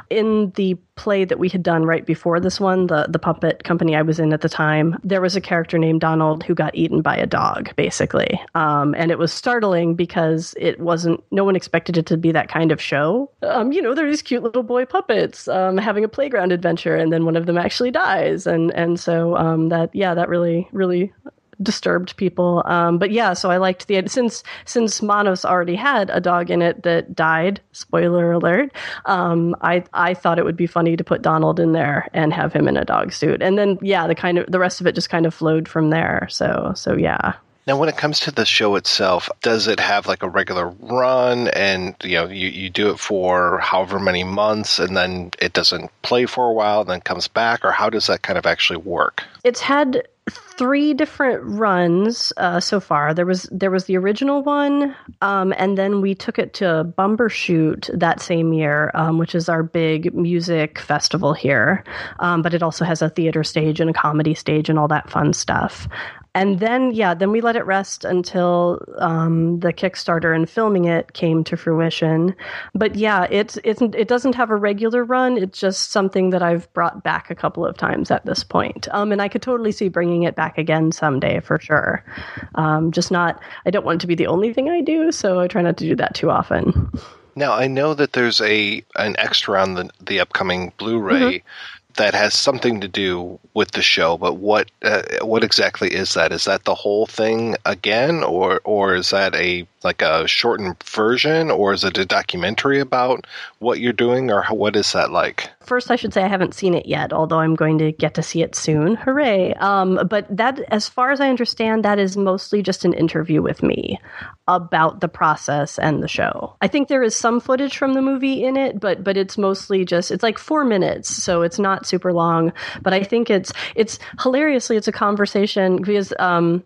[SPEAKER 7] In the play that we had done right before this one, the, the puppet company I was in at the time, there was a character named Donald who got eaten by a dog, basically. Um, and it was startling because it wasn't, no one expected it to be that kind of show. Um, you know, they're these cute little boy puppets um, having a playground adventure, and then one of them actually dies. And, and so um, that, yeah, that really, really disturbed people. Um, but yeah, so I liked the, since, since Manos already had a dog in it that died, spoiler alert, um, I, I thought it would be funny to put Donald in there and have him in a dog suit. And then, yeah, the kind of, the rest of it just kind of flowed from there. So, so yeah.
[SPEAKER 2] Now, when it comes to the show itself, does it have like a regular run and, you know, you, you do it for however many months and then it doesn't play for a while and then comes back? Or how does that kind of actually work?
[SPEAKER 7] It's had three different runs uh, so far. There was there was the original one, um, and then we took it to Bumbershoot that same year, um, which is our big music festival here. Um, but it also has a theater stage and a comedy stage and all that fun stuff. And then, yeah, then we let it rest until um, the Kickstarter and filming it came to fruition. But yeah, it's, it's, it doesn't have a regular run. It's just something that I've brought back a couple of times at this point. Um, and I could totally see bringing it back again someday for sure. Um, just not, I don't want it to be the only thing I do, so I try not to do that too often.
[SPEAKER 2] Now, I know that there's a an extra on the, the upcoming Blu-ray mm-hmm. that has something to do with the show, but what uh, what exactly is that? Is that the whole thing again, or or is that a like a shortened version, or is it a documentary about what you're doing, or what is that like?
[SPEAKER 7] First, I should say I haven't seen it yet, although I'm going to get to see it soon. Hooray! Um, but that, as far as I understand, that is mostly just an interview with me about the process and the show. I think there is some footage from the movie in it, but but it's mostly just, it's like four minutes, so it's not super long. But I think it's it's hilariously, it's a conversation because um,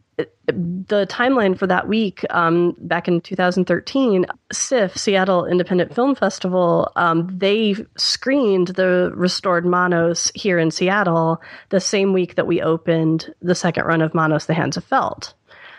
[SPEAKER 7] the timeline for that week, um, back in two thousand thirteen, S I F, Seattle Independent Film Festival, um, they screened the restored Manos here in Seattle the same week that we opened the second run of Manos, The Hands of Felt.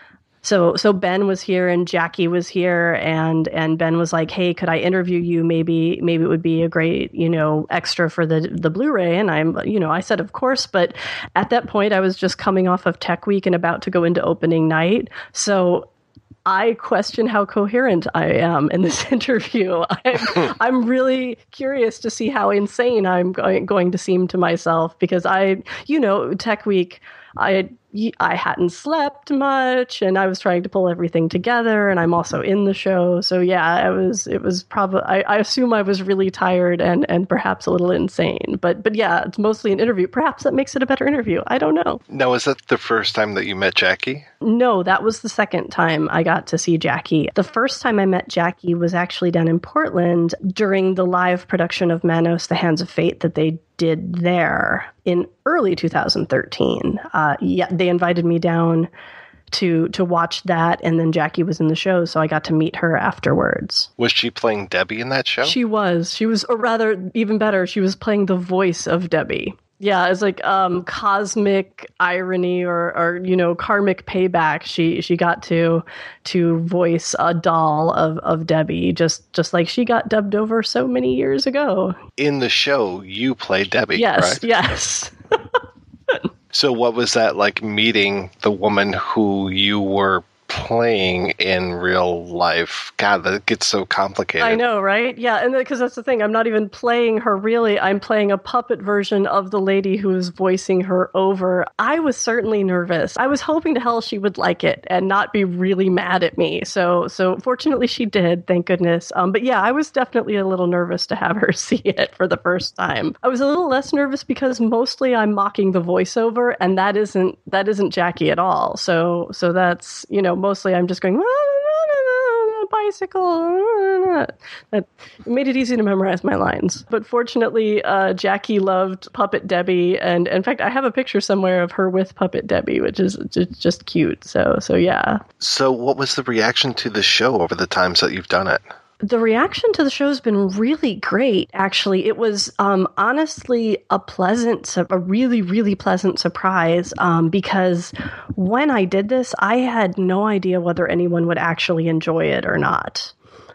[SPEAKER 7] So so Ben was here and Jackie was here, and and Ben was like, hey, could I interview you? Maybe maybe it would be a great, you know, extra for the the Blu-ray. And I'm, you know, I said, of course. But at that point, I was just coming off of Tech Week and about to go into opening night. So I question how coherent I am in this interview. I'm, I'm really curious to see how insane I'm going, going to seem to myself, because I, you know, Tech Week, I I hadn't slept much, and I was trying to pull everything together, and I'm also in the show. So yeah, it was it was probably, I, I assume I was really tired and and perhaps a little insane. But but yeah, it's mostly an interview. Perhaps that makes it a better interview. I don't know.
[SPEAKER 2] Now, is that the first time that you met Jackie?
[SPEAKER 7] No, that was the second time I got to see Jackie. The first time I met Jackie was actually down in Portland during the live production of Manos, The Hands of Fate that they did there in early two thousand thirteen. Uh, yeah, they invited me down to to watch that, and then Jackie was in the show, so I got to meet her afterwards.
[SPEAKER 2] Was she playing Debbie in that show?
[SPEAKER 7] She was. She was, or rather, even better, she was playing the voice of Debbie. Yeah, it's like um, cosmic irony or, or, you know, karmic payback. She she got to to voice a doll of, of Debbie, just just like she got dubbed over so many years ago.
[SPEAKER 2] In the show, you played Debbie,
[SPEAKER 7] yes,
[SPEAKER 2] right?
[SPEAKER 7] Yes.
[SPEAKER 2] So what was that like, meeting the woman who you were playing in real life. God, that gets so complicated.
[SPEAKER 7] I know, right? Yeah, and because that's the thing. I'm not even playing her really. I'm playing a puppet version of the lady who is voicing her over. I was certainly nervous. I was hoping to hell she would like it and not be really mad at me. So, so fortunately she did, thank goodness. Um, but yeah, I was definitely a little nervous to have her see it for the first time. I was a little less nervous because mostly I'm mocking the voiceover, and that isn't that isn't Jackie at all. So, so that's, you know, mostly I'm just going, bicycle. That made it easy to memorize my lines. But fortunately, uh, Jackie loved Puppet Debbie, and in fact, I have a picture somewhere of her with Puppet Debbie, which is just, just cute. So, so yeah.
[SPEAKER 2] So, what was the reaction to the show over the times that you've done it?
[SPEAKER 7] The reaction to the show has been really great, actually. It was um, honestly a pleasant, a really, really pleasant surprise um, because when I did this, I had no idea whether anyone would actually enjoy it or not.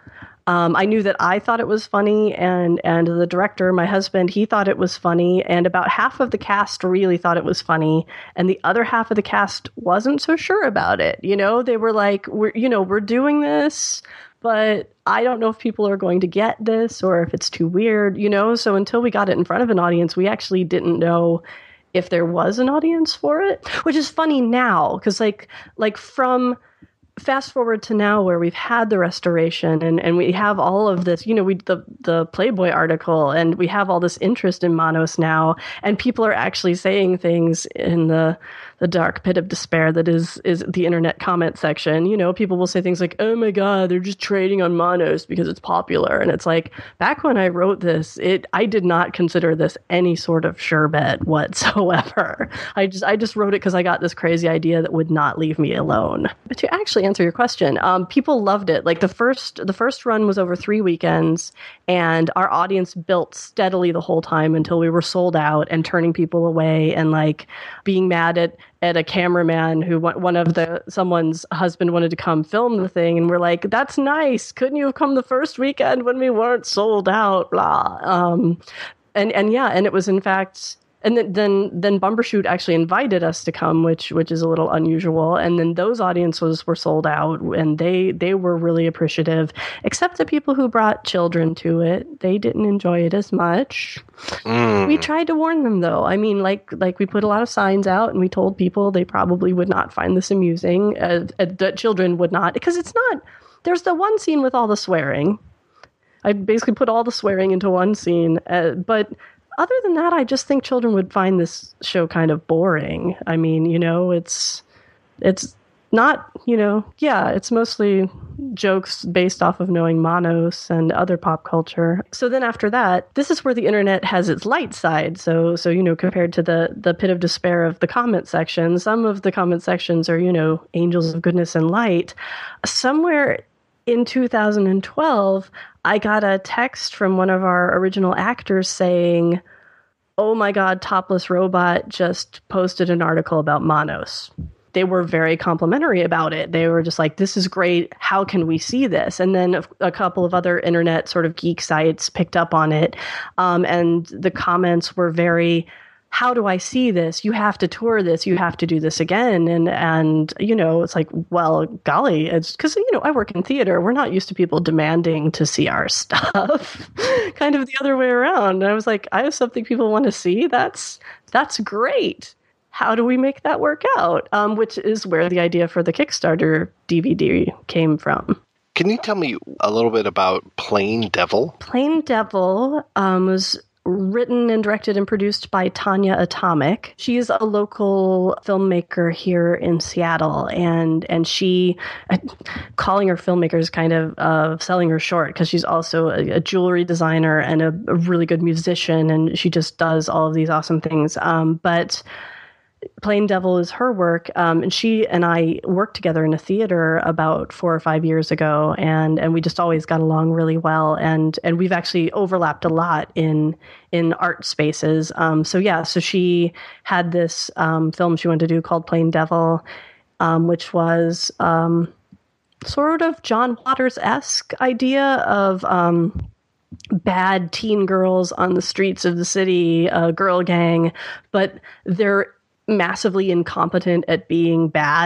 [SPEAKER 7] Um, I knew that I thought it was funny, and, and the director, my husband, he thought it was funny, and about half of the cast really thought it was funny, and the other half of the cast wasn't so sure about it. You know, they were like, we're, you know, we're doing this, but I don't know if people are going to get this or if it's too weird, you know? So until we got it in front of an audience, we actually didn't know if there was an audience for it, which is funny now, because like, like from fast forward to now where we've had the restoration and, and we have all of this, you know, we the, the Playboy article, and we have all this interest in Manos now, and people are actually saying things in the the dark pit of despair that is is the internet comment section. You know, people will say things like, oh my God, they're just trading on Manos because it's popular. And it's like, back when I wrote this, it I did not consider this any sort of sure bet whatsoever. I just I just wrote it because I got this crazy idea that would not leave me alone. But to actually answer your question, um, people loved it. Like the first the first run was over three weekends, and our audience built steadily the whole time until we were sold out and turning people away and like being mad at at a cameraman who one of the someone's husband wanted to come film the thing, and we're like, that's nice, couldn't you have come the first weekend when we weren't sold out, blah. Um and and yeah, and it was in fact, and then then, then Bumbershoot actually invited us to come, which which is a little unusual, and then those audiences were sold out, and they they were really appreciative, except the people who brought children to it. They didn't enjoy it as much. Mm. We tried to warn them, though. I mean, like like we put a lot of signs out, and we told people they probably would not find this amusing, uh, uh, that children would not, because it's not. There's the one scene with all the swearing. I basically put all the swearing into one scene, uh, but other than that, I just think children would find this show kind of boring. I mean, you know, it's it's not, you know, yeah, it's mostly jokes based off of knowing Manos and other pop culture. So then after that, this is where the internet has its light side. So, so you know, compared to the, the pit of despair of the comment section, some of the comment sections are, you know, angels of goodness and light. Somewhere in two thousand twelve, I got a text from one of our original actors saying, oh my God, Topless Robot just posted an article about Manos. They were very complimentary about it. They were just like, this is great. How can we see this? And then a, a couple of other internet sort of geek sites picked up on it. Um, and the comments were very, how do I see this? You have to tour this. You have to do this again. And, and you know, it's like, well, golly, it's because, you know, I work in theater. We're not used to people demanding to see our stuff. Kind of the other way around. And I was like, I have something people want to see. That's, that's great. How do we make that work out? Um, which is where the idea for the Kickstarter D V D came from.
[SPEAKER 2] Can you tell me a little bit about Plain Devil?
[SPEAKER 7] Plain Devil um, was written and directed and produced by Tanya Atomic. She is a local filmmaker here in Seattle, and and she, calling her filmmaker is kind of uh, selling her short, because she's also a, a jewelry designer and a, a really good musician, and she just does all of these awesome things. Um, but Plain Devil is her work, um, and she and I worked together in a theater about four or five years ago, and, and we just always got along really well, and, and we've actually overlapped a lot in in art spaces. Um, so yeah, so she had this um, film she wanted to do called Plain Devil, um, which was um, sort of John Waters-esque idea of um, bad teen girls on the streets of the city, a girl gang, but they're massively incompetent at being bad.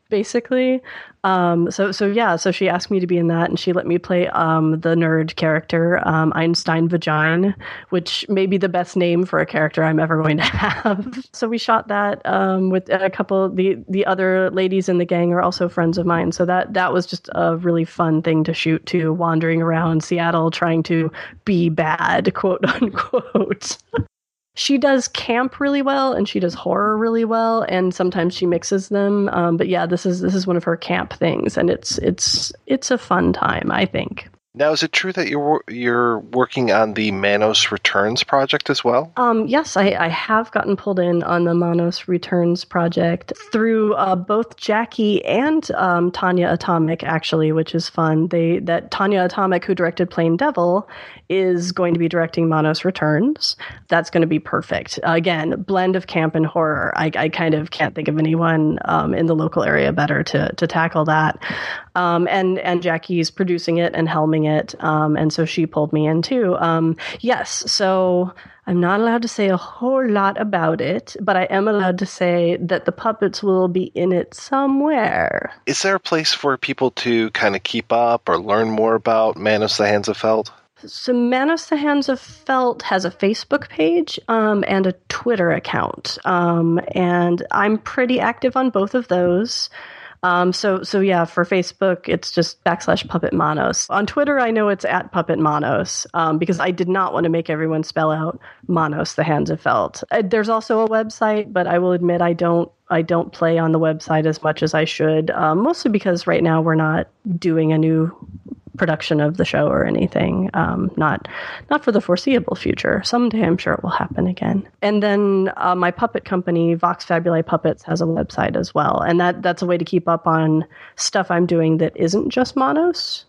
[SPEAKER 7] basically. Um, so so yeah, so she asked me to be in that, and she let me play um, the nerd character, um, Einstein Vagine, which may be the best name for a character I'm ever going to have. So we shot that um, with a couple. The the other ladies in the gang are also friends of mine, so that that was just a really fun thing to shoot too. Wandering around Seattle trying to be bad, quote unquote. She does camp really well, and she does horror really well, and sometimes she mixes them. Um, but yeah, this is this is one of her camp things, and it's it's it's a fun time, I think.
[SPEAKER 2] Now, is it true that you're you're working on the Manos Returns project as well?
[SPEAKER 7] Um, yes, I, I have gotten pulled in on the Manos Returns project through uh, both Jackie and um, Tanya Atomic, actually, which is fun. They that Tanya Atomic, who directed Plain Devil, is going to be directing Manos Returns. That's going to be perfect. Again, blend of camp and horror. I, I kind of can't think of anyone um, in the local area better to to tackle that. Um, and and Jackie's producing it and helming it, um, and so she pulled me in too. Um, yes, so I'm not allowed to say a whole lot about it, but I am allowed to say that the puppets will be in it somewhere.
[SPEAKER 2] Is there a place for people to kind of keep up or learn more about Manos the Hands of Felt?
[SPEAKER 7] So Manos the Hands of Felt has a Facebook page um, and a Twitter account, um, and I'm pretty active on both of those. Um, so, so yeah, for Facebook, it's just backslash Puppet Manos. On Twitter, I know it's at Puppet Manos, um, because I did not want to make everyone spell out Manos, the Hands of Felt. Uh, there's also a website, but I will admit I don't, I don't play on the website as much as I should, um, mostly because right now we're not doing a new production of the show or anything. Um, not, not for the foreseeable future. Someday I'm sure it will happen again. And then uh, my puppet company, Vox Fabulae Puppets, has a website as well, and that that's a way to keep up on stuff I'm doing that isn't just Manos.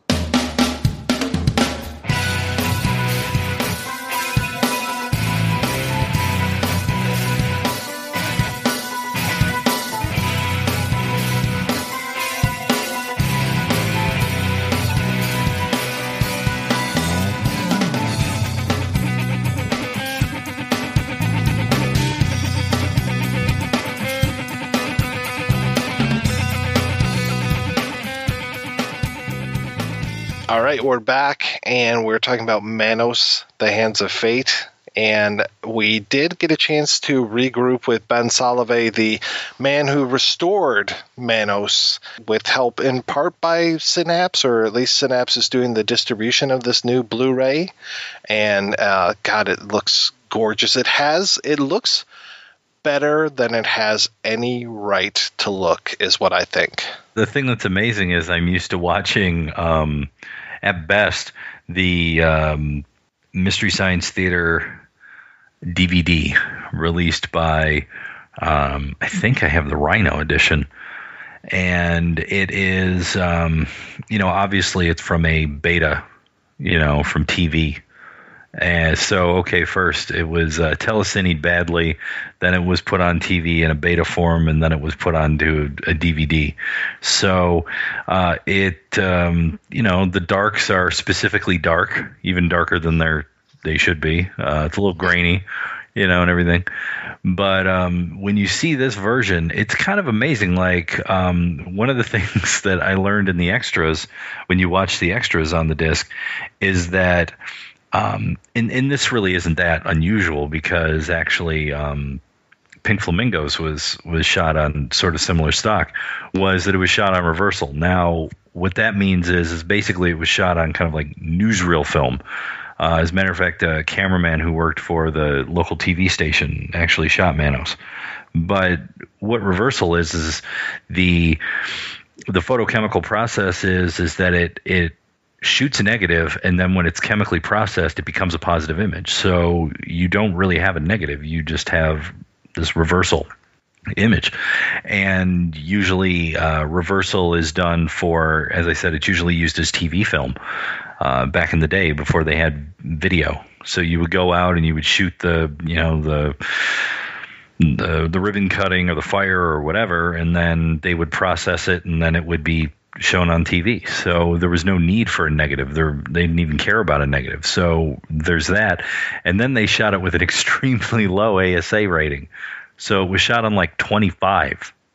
[SPEAKER 2] All right, we're back, and we're talking about Manos, the Hands of Fate. And we did get a chance to regroup with Ben Salovey, the man who restored Manos, with help in part by Synapse, or at least Synapse is doing the distribution of this new Blu-ray. And uh, God, it looks gorgeous. It has, it looks better than it has any right to look, is what I think.
[SPEAKER 3] The thing that's amazing is I'm used to watching, um, at best, the um, Mystery Science Theater D V D released by, um, I think I have the Rhino edition. And it is, um, you know, obviously it's from a beta, you know, from T V. And so, okay, first it was uh, telecinied badly, then it was put on T V in a beta form, and then it was put onto a D V D. So uh, it, um, you know, the darks are specifically dark, even darker than they're, they should be. Uh, it's a little grainy, you know, and everything. But um, when you see this version, it's kind of amazing. Like um, one of the things that I learned in the extras, when you watch the extras on the disc, is that Um, and, and this really isn't that unusual, because actually um, Pink Flamingos was, was shot on sort of similar stock, was that it was shot on reversal. Now, what that means is, is basically it was shot on kind of like newsreel film. Uh, as a matter of fact, a cameraman who worked for the local T V station actually shot Manos. But what reversal is, is the the photochemical process is, is that it it shoots a negative, and then when it's chemically processed, it becomes a positive image. So you don't really have a negative, you just have this reversal image. And usually uh, reversal is done for, as I said, it's usually used as T V film uh, back in the day before they had video. So you would go out and you would shoot the, you know, the the, the ribbon cutting or the fire or whatever, and then they would process it, and then it would be shown on T V. So there was no need for a negative. There, they didn't even care about a negative. So there's that. And then they shot it with an extremely low A S A rating. So it was shot on like twenty-five.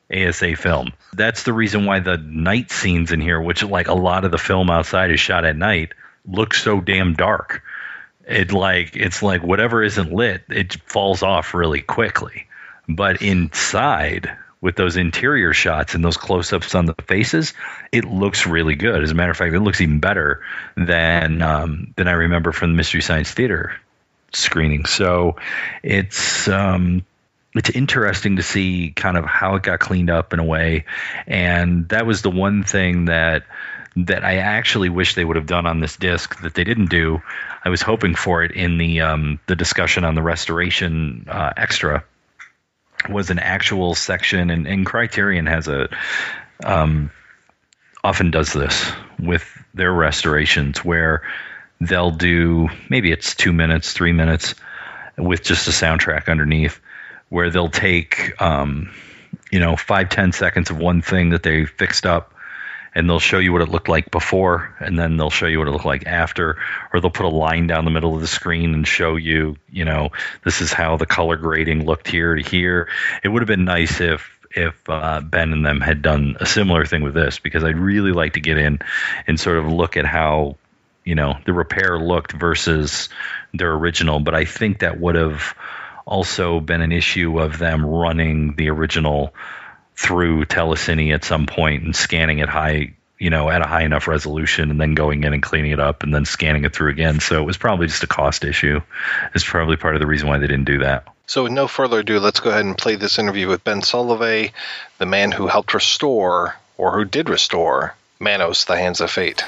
[SPEAKER 3] A S A film. That's the reason why the night scenes in here, which like a lot of the film outside is shot at night, look so damn dark. It like it's like whatever isn't lit, it falls off really quickly. But inside, with those interior shots and those close-ups on the faces, it looks really good. As a matter of fact, it looks even better than um, than I remember from the Mystery Science Theater screening. So it's um, it's interesting to see kind of how it got cleaned up in a way. And that was the one thing that that I actually wish they would have done on this disc that they didn't do. I was hoping for it in the um, the discussion on the restoration uh, extra. Was an actual section, and, and Criterion has a um, often does this with their restorations, where they'll do maybe it's two minutes, three minutes with just a soundtrack underneath, where they'll take um, you know five, ten seconds of one thing that they fixed up, and they'll show you what it looked like before, and then they'll show you what it looked like after, or they'll put a line down the middle of the screen and show you, you know, this is how the color grading looked here to here. It would have been nice if if uh, Ben and them had done a similar thing with this, because I'd really like to get in and sort of look at how, you know, the repair looked versus their original. But I think that would have also been an issue of them running the original through Telecine at some point and scanning it high, you know, at a high enough resolution, and then going in and cleaning it up and then scanning it through again. So it was probably just a cost issue. It's probably part of the reason why they didn't do that.
[SPEAKER 2] So with no further ado, let's go ahead and play this interview with Ben Solovey, the man who helped restore, or who did restore, Manos, The Hands of Fate.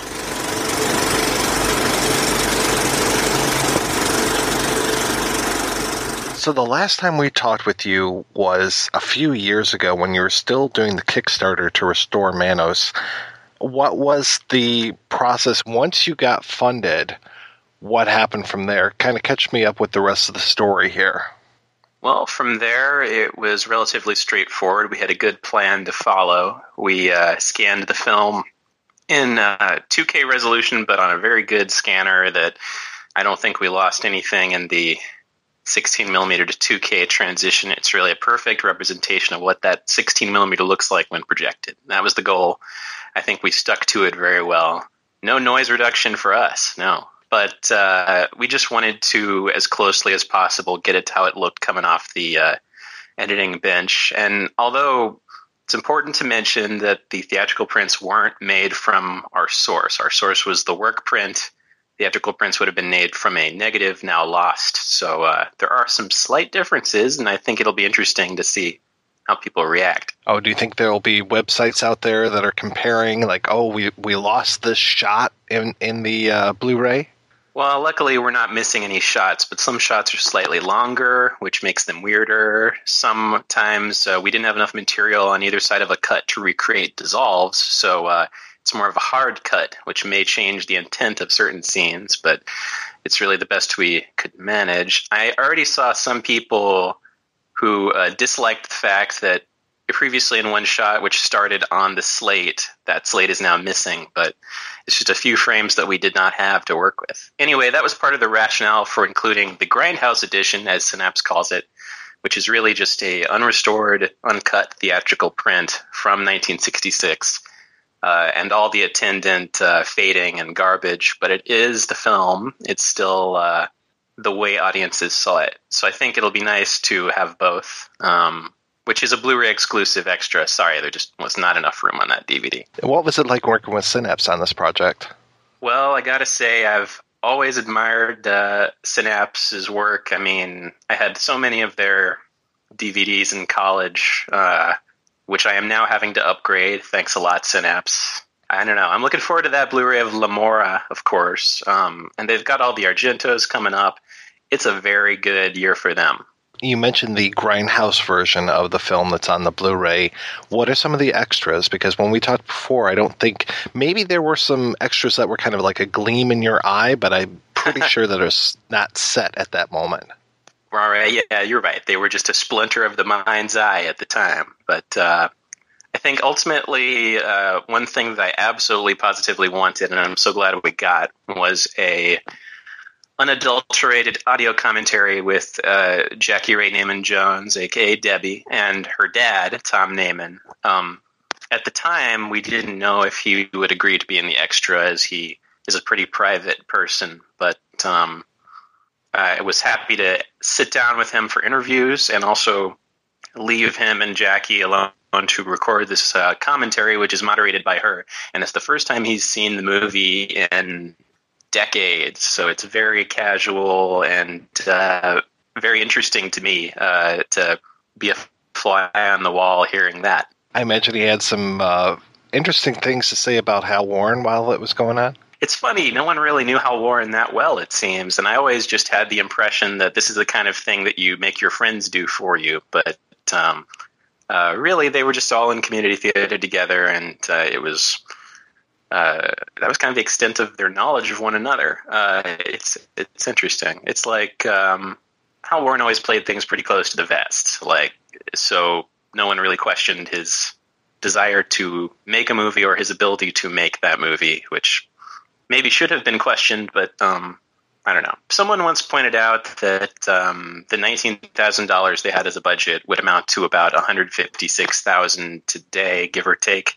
[SPEAKER 2] So the last time we talked with you was a few years ago when you were still doing the Kickstarter to restore Manos. What was the process once you got funded? What happened from there? Kind of catch me up with the rest of the story here.
[SPEAKER 8] Well, from there, it was relatively straightforward. We had a good plan to follow. We uh, scanned the film in uh, two K resolution, but on a very good scanner that I don't think we lost anything in the sixteen millimeter to two K transition. It's really a perfect representation of what that sixteen millimeter looks like when projected. That was the goal. I think we stuck to it very well. No noise reduction for us, no. But uh, we just wanted to, as closely as possible, get it to how it looked coming off the uh, editing bench. And although it's important to mention that the theatrical prints weren't made from our source. Our source was the work print. Theatrical prints would have been made from a negative, now lost. So uh, there are some slight differences, and I think it'll be interesting to see how people react.
[SPEAKER 2] Oh, do you think there will be websites out there that are comparing, like, oh, we we lost this shot in, in the uh, Blu-ray?
[SPEAKER 8] Well, luckily we're not missing any shots, but some shots are slightly longer, which makes them weirder. Sometimes uh, we didn't have enough material on either side of a cut to recreate dissolves, so uh, it's more of a hard cut, which may change the intent of certain scenes, but it's really the best we could manage. I already saw some people who uh, disliked the fact that previously in one shot, which started on the slate, that slate is now missing, but it's just a few frames that we did not have to work with. Anyway, that was part of the rationale for including the Grindhouse edition, as Synapse calls it, which is really just a unrestored, uncut theatrical print from nineteen sixty-six. Uh, and all the attendant uh, fading and garbage, but it is the film. It's still uh, the way audiences saw it. So I think it'll be nice to have both, um, which is a Blu-ray exclusive extra. Sorry, there just was not enough room on that D V D.
[SPEAKER 2] What was it like working with Synapse on this project?
[SPEAKER 8] Well, I gotta say, I've always admired uh, Synapse's work. I mean, I had so many of their D V Ds in college, uh, which I am now having to upgrade. Thanks a lot, Synapse. I don't know. I'm looking forward to that Blu-ray of Lamora, of course. Um, and they've got all the Argentos coming up. It's a very good year for them.
[SPEAKER 2] You mentioned the Grindhouse version of the film that's on the Blu-ray. What are some of the extras? Because when we talked before, I don't think – maybe there were some extras that were kind of like a gleam in your eye, but I'm pretty sure that it's not set at that moment.
[SPEAKER 8] All right. Yeah, you're right. They were just a splinter of the mind's eye at the time. But uh, I think ultimately uh, one thing that I absolutely positively wanted, and I'm so glad we got, was a unadulterated audio commentary with uh, Jackie Ray Naaman-Jones, a k a. Debbie, and her dad, Tom Naaman. Um, at the time, we didn't know if he would agree to be in the extra, as he is a pretty private person, but um, I was happy to sit down with him for interviews and also leave him and Jackie alone to record this uh, commentary, which is moderated by her. And it's the first time he's seen the movie in decades, so it's very casual and uh, very interesting to me uh, to be a fly on the wall hearing that.
[SPEAKER 2] I imagine he had some uh, interesting things to say about Hal Warren while it was going on.
[SPEAKER 8] It's funny, no one really knew Hal Warren that well, it seems, and I always just had the impression that this is the kind of thing that you make your friends do for you, but um, uh, really they were just all in community theater together, and uh, it was... Uh, that was kind of the extent of their knowledge of one another. Uh, it's it's interesting. It's like um, Hal Warren always played things pretty close to the vest, like so no one really questioned his desire to make a movie or his ability to make that movie, which maybe should have been questioned, but um, I don't know. Someone once pointed out that um, the nineteen thousand dollars they had as a budget would amount to about one hundred fifty-six thousand dollars today, give or take.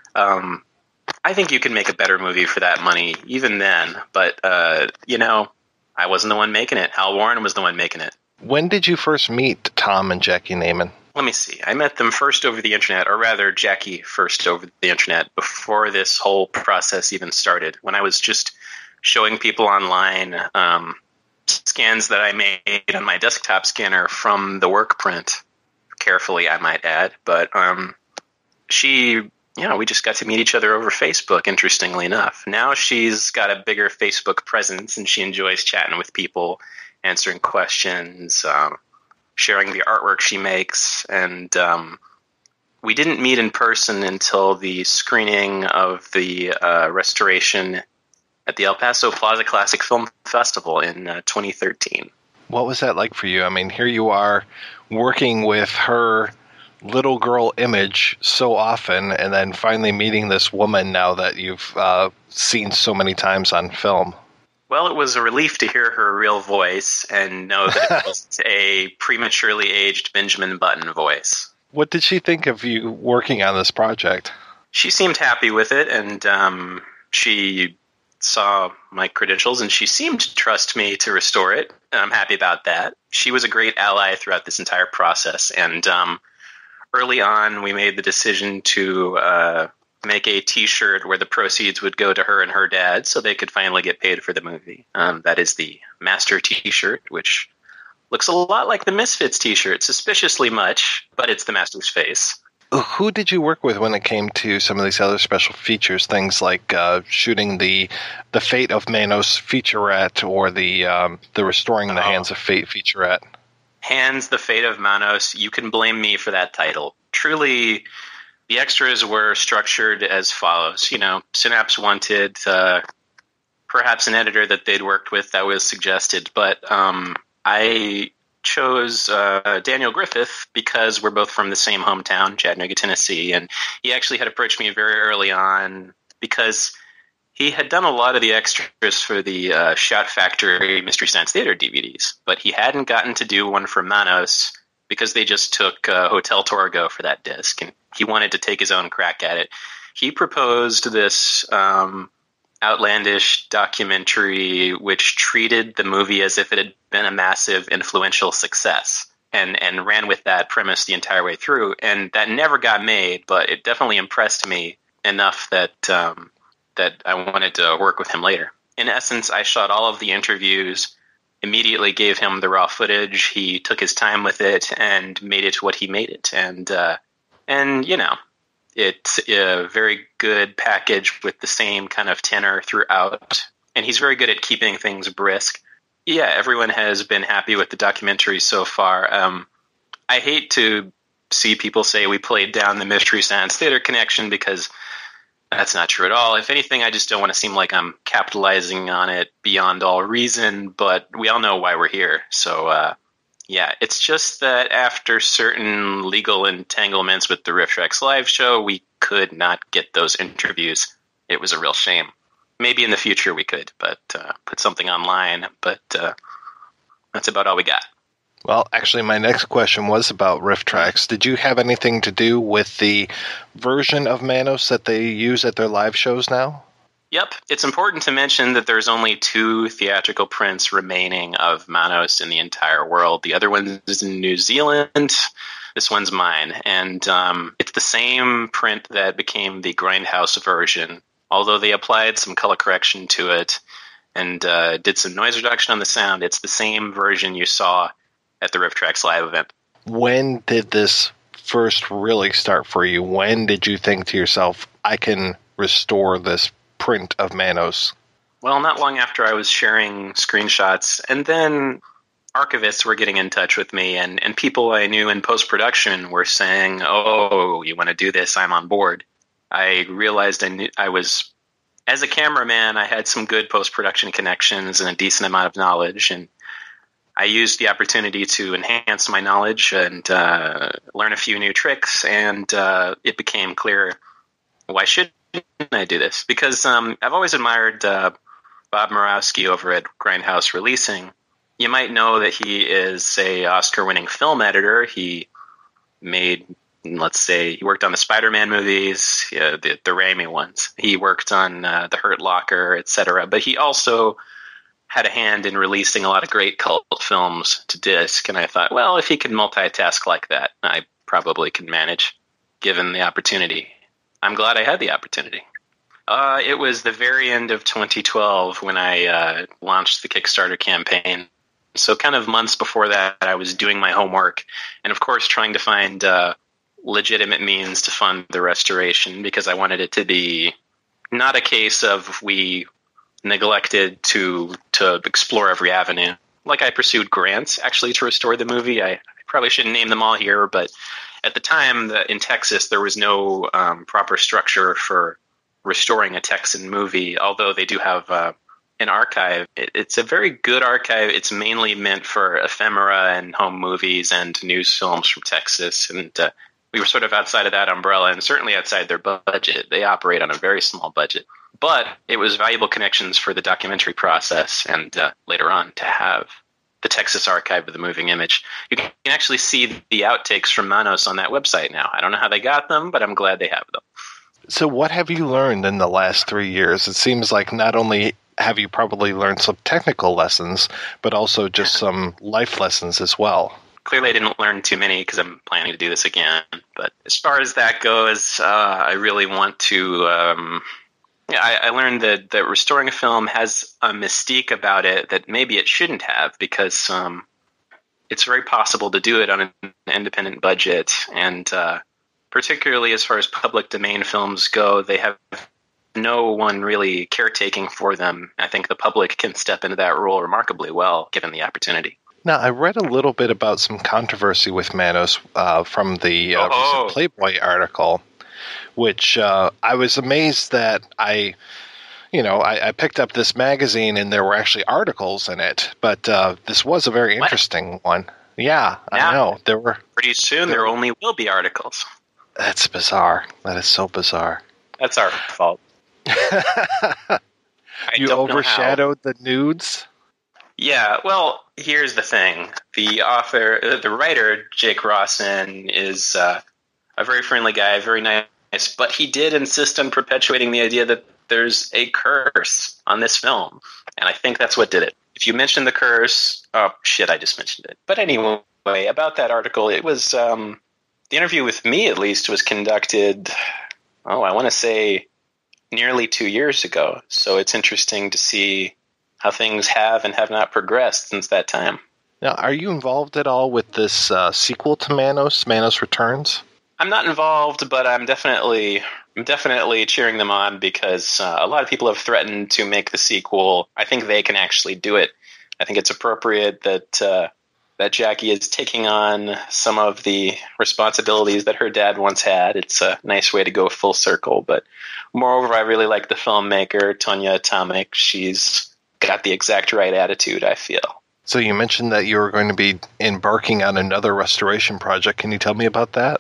[SPEAKER 8] Um, I think you can make a better movie for that money even then, but, uh, you know, I wasn't the one making it. Hal Warren was the one making it.
[SPEAKER 2] When did you first meet Tom and Jackie Naaman?
[SPEAKER 8] Let me see. I met them first over the internet, or rather Jackie first over the internet before this whole process even started, when I was just showing people online um, scans that I made on my desktop scanner from the work print. Carefully, I might add, but um, she... Yeah, we just got to meet each other over Facebook, interestingly enough. Now she's got a bigger Facebook presence, and she enjoys chatting with people, answering questions, um, sharing the artwork she makes. And um, we didn't meet in person until the screening of the uh, restoration at the El Paso Plaza Classic Film Festival in uh, twenty thirteen.
[SPEAKER 2] What was that like for you? I mean, here you are working with her little girl image so often, and then finally meeting this woman now that you've uh, seen so many times on film.
[SPEAKER 8] Well, it was a relief to hear her real voice and know that it was a prematurely aged Benjamin Button voice.
[SPEAKER 2] What did she think of you working on this project?
[SPEAKER 8] She seemed happy with it, and um, she saw my credentials, and she seemed to trust me to restore it, and I'm happy about that. She was a great ally throughout this entire process, and um, early on, we made the decision to uh, make a T-shirt where the proceeds would go to her and her dad so they could finally get paid for the movie. Um, that is the Master T-shirt, which looks a lot like the Misfits T-shirt, suspiciously much, but it's the Master's face.
[SPEAKER 2] Who did you work with when it came to some of these other special features, things like uh, shooting the the Fate of Manos featurette or the um, the Restoring the oh. Hands of Fate featurette?
[SPEAKER 8] Hands, the Fate of Manos, you can blame me for that title. Truly, the extras were structured as follows. You know, Synapse wanted uh, perhaps an editor that they'd worked with that was suggested, but um, I chose uh, Daniel Griffith because we're both from the same hometown, Chattanooga, Tennessee, and he actually had approached me very early on because he had done a lot of the extras for the uh, Shout Factory Mystery Science Theater D V Ds, but he hadn't gotten to do one for Manos because they just took uh, Hotel Torgo for that disc, and he wanted to take his own crack at it. He proposed this um, outlandish documentary which treated the movie as if it had been a massive, influential success, and, and ran with that premise the entire way through, and that never got made, but it definitely impressed me enough that... Um, that I wanted to work with him later. In essence, I shot all of the interviews, immediately gave him the raw footage. He took his time with it and made it what he made it. And, uh, and you know, it's a very good package with the same kind of tenor throughout. And he's very good at keeping things brisk. Yeah, everyone has been happy with the documentary so far. Um, I hate to see people say we played down the Mystery Science Theater connection because that's not true at all. If anything, I just don't want to seem like I'm capitalizing on it beyond all reason, but we all know why we're here. So, uh, yeah, it's just that after certain legal entanglements with the RiffTrax live show, we could not get those interviews. It was a real shame. maybe in the future we could, but uh, put something online. But uh, that's about all we got.
[SPEAKER 2] Well, actually, my next question was about RiffTrax. Did you have anything to do with the version of Manos that they use at their live shows now?
[SPEAKER 8] Yep. It's important to mention that there's only two theatrical prints remaining of Manos in the entire world. The other one is in New Zealand. This one's mine. And um, it's the same print that became the Grindhouse version, although they applied some color correction to it and uh, did some noise reduction on the sound. It's the same version you saw at the RiffTrax live event.
[SPEAKER 2] When did this first really start for you? When did you think to yourself, I can restore this print of Manos?
[SPEAKER 8] Well, not long after I was sharing screenshots, and then archivists were getting in touch with me, and, and people I knew in post-production were saying, oh, you want to do this? I'm on board. I realized I knew I was, as a cameraman, I had some good post-production connections and a decent amount of knowledge, and I used the opportunity to enhance my knowledge and uh, learn a few new tricks, and uh, it became clear, why shouldn't I do this? Because um, I've always admired uh, Bob Murawski over at Grindhouse Releasing. You might know that he is a Oscar-winning film editor. He made, let's say, he worked on the Spider-Man movies, yeah, the, the Raimi ones. He worked on uh, The Hurt Locker, et cetera. But he also had a hand in releasing a lot of great cult films to disc, and I thought, well, if he could multitask like that, I probably can manage, given the opportunity. I'm glad I had the opportunity. Uh, it was the very end of twenty twelve when I uh, launched the Kickstarter campaign. So kind of months before that, I was doing my homework and, of course, trying to find uh, legitimate means to fund the restoration, because I wanted it to be not a case of we neglected to to explore every avenue. Like, I pursued grants, actually, to restore the movie. I, I probably shouldn't name them all here, but at the time, the, in Texas, there was no um, proper structure for restoring a Texan movie, although they do have uh, an archive. It, it's a very good archive. It's mainly meant for ephemera and home movies and news films from Texas, and uh, we were sort of outside of that umbrella, and certainly outside their budget. They operate on a very small budget. But it was valuable connections for the documentary process, and uh, later on to have the Texas archive of the moving image. You can actually see the outtakes from Manos on that website now. I don't know how they got them, but I'm glad they have them.
[SPEAKER 2] So what have you learned in the last three years? It seems like not only have you probably learned some technical lessons, but also just some life lessons as well.
[SPEAKER 8] Clearly I didn't learn too many because I'm planning to do this again. But as far as that goes, uh, I really want to... Um, Yeah, I, I learned that, that restoring a film has a mystique about it that maybe it shouldn't have, because um, it's very possible to do it on an independent budget. And uh, particularly as far as public domain films go, they have no one really caretaking for them. I think the public can step into that role remarkably well, given the opportunity.
[SPEAKER 2] Now, I read a little bit about some controversy with Manos uh, from the uh,
[SPEAKER 8] oh.
[SPEAKER 2] recent Playboy article, which uh, I was amazed that I, you know, I, I picked up this magazine and there were actually articles in it, but uh, this was a very interesting what? one. Yeah, yeah, I know. There were
[SPEAKER 8] pretty soon there, there only will be articles.
[SPEAKER 2] That's bizarre. That is so bizarre.
[SPEAKER 8] That's our fault.
[SPEAKER 2] You overshadowed the nudes?
[SPEAKER 8] Yeah, well, here's the thing. The author, uh, the writer, Jake Rawson, is uh, a very friendly guy, very nice. But he did insist on perpetuating the idea that there's a curse on this film. And I think that's what did it. If you mention the curse, oh, shit, I just mentioned it. But anyway, about that article, it was, um, the interview with me, at least, was conducted, oh, I want to say nearly two years ago. So it's interesting to see how things have and have not progressed since that time.
[SPEAKER 2] Now, are you involved at all with this uh, sequel to Manos, Manos Returns?
[SPEAKER 8] I'm not involved, but I'm definitely I'm definitely cheering them on, because uh, a lot of people have threatened to make the sequel. I think they can actually do it. I think it's appropriate that uh, that Jackie is taking on some of the responsibilities that her dad once had. It's a nice way to go full circle. But moreover, I really like the filmmaker, Tonya Atomic. She's got the exact right attitude, I feel.
[SPEAKER 2] So you mentioned that you were going to be embarking on another restoration project. Can you tell me about that?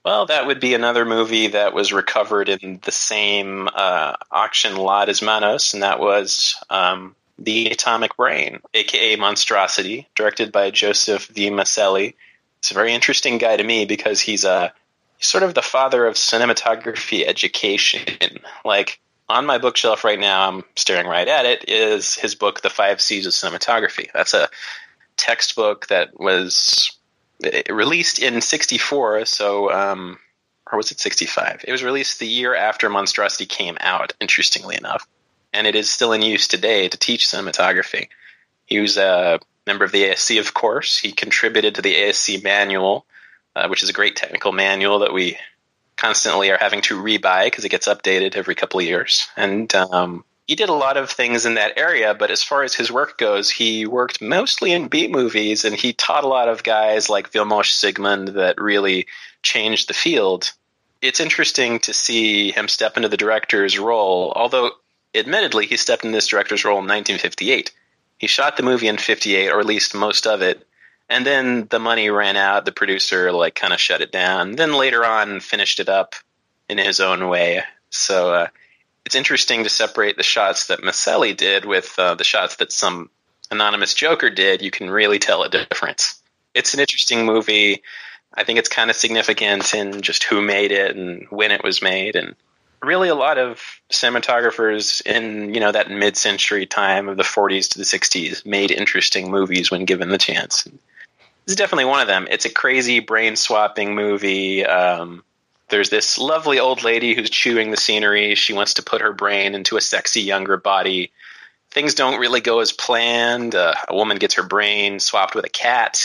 [SPEAKER 8] Well, that would be another movie that was recovered in the same uh, auction lot as Manos, and that was um, The Atomic Brain, a k a. Monstrosity, directed by Joseph V. Maselli. It's a very interesting guy to me because he's a he's sort of the father of cinematography education. Like, on my bookshelf right now, I'm staring right at it, is his book, The Five C's of Cinematography. That's a textbook that was released in sixty-four, so, um, or was it sixty-five? It was released the year after Monstrosity came out, interestingly enough. And it is still in use today to teach cinematography. He was a member of the A S C, of course. He contributed to the A S C manual, uh, which is a great technical manual that we constantly are having to rebuy because it gets updated every couple of years. And um, he did a lot of things in that area, but as far as his work goes, he worked mostly in B movies, and he taught a lot of guys like Vilmos Zsigmond that really changed the field. It's interesting to see him step into the director's role, although admittedly he stepped in this director's role in nineteen fifty-eight. He shot the movie in fifty-eight, or at least most of it, and then the money ran out. The producer like kind of shut it down. Then later on finished it up in his own way. So uh, it's interesting to separate the shots that Maselli did with uh, the shots that some anonymous joker did. You can really tell a difference. It's an interesting movie. I think it's kind of significant in just who made it and when it was made. And really a lot of cinematographers in, you know, that mid-century time of the forties to the sixties made interesting movies when given the chance. This is definitely one of them. It's a crazy brain-swapping movie. Um, there's this lovely old lady who's chewing the scenery. She wants to put her brain into a sexy younger body. Things don't really go as planned. Uh, a woman gets her brain swapped with a cat,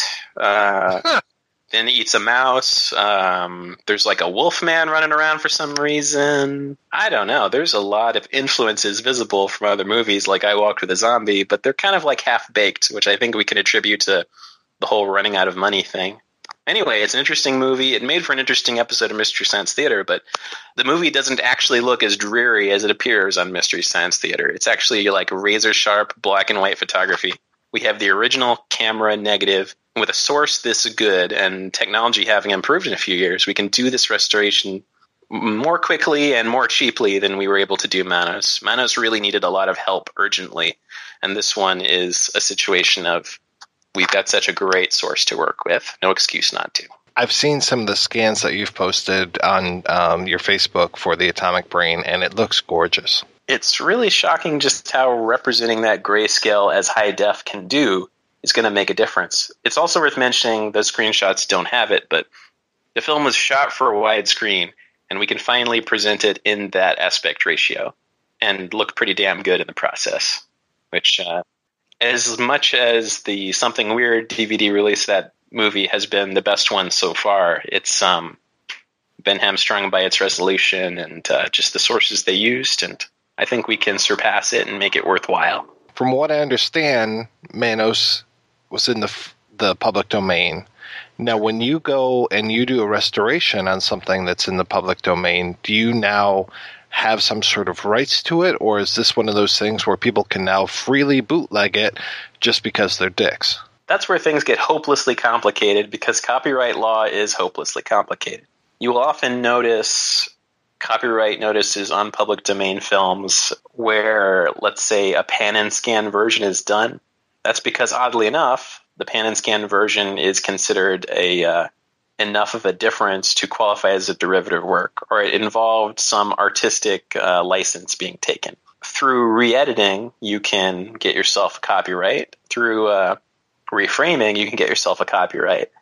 [SPEAKER 8] uh, huh. then eats a mouse. Um, there's like a wolf man running around for some reason. I don't know. There's a lot of influences visible from other movies like I Walked with a Zombie, but they're kind of like half-baked, which I think we can attribute to the whole running out of money thing. Anyway, it's an interesting movie. It made for an interesting episode of Mystery Science Theater, but the movie doesn't actually look as dreary as it appears on Mystery Science Theater. It's actually like razor-sharp black and white photography. We have the original camera negative. With a source this good and technology having improved in a few years, we can do this restoration more quickly and more cheaply than we were able to do Manos. Manos really needed a lot of help urgently, and this one is a situation of we've got such a great source to work with. No excuse not to.
[SPEAKER 2] I've seen some of the scans that you've posted on um, your Facebook for the Atomic Brain, and it looks gorgeous.
[SPEAKER 8] It's really shocking just how representing that grayscale as high def can do is going to make a difference. It's also worth mentioning those screenshots don't have it, but the film was shot for a widescreen, and we can finally present it in that aspect ratio and look pretty damn good in the process, which... Uh, As much as the Something Weird D V D release of that movie has been the best one so far, it's um, been hamstrung by its resolution and uh, just the sources they used, and I think we can surpass it and make it worthwhile.
[SPEAKER 2] From what I understand, Manos was in the the public domain. Now, when you go and you do a restoration on something that's in the public domain, do you now have some sort of rights to it, or is this one of those things where people can now freely bootleg it just because they're dicks?
[SPEAKER 8] That's where things get hopelessly complicated because copyright law is hopelessly complicated. You will often notice copyright notices on public domain films where, let's say, a pan and scan version is done. That's because, oddly enough, the pan and scan version is considered a uh, enough of a difference to qualify as a derivative work, or it involved some artistic uh, license being taken. Through re-editing, you can get yourself a copyright. Through uh, reframing, you can get yourself a copyright.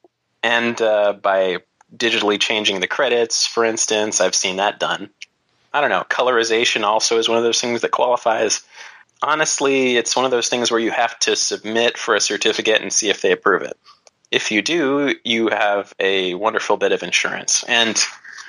[SPEAKER 8] And uh, by digitally changing the credits, for instance, I've seen that done. I don't know, colorization also is one of those things that qualifies. Honestly, it's one of those things where you have to submit for a certificate and see if they approve it. If you do, you have a wonderful bit of insurance. And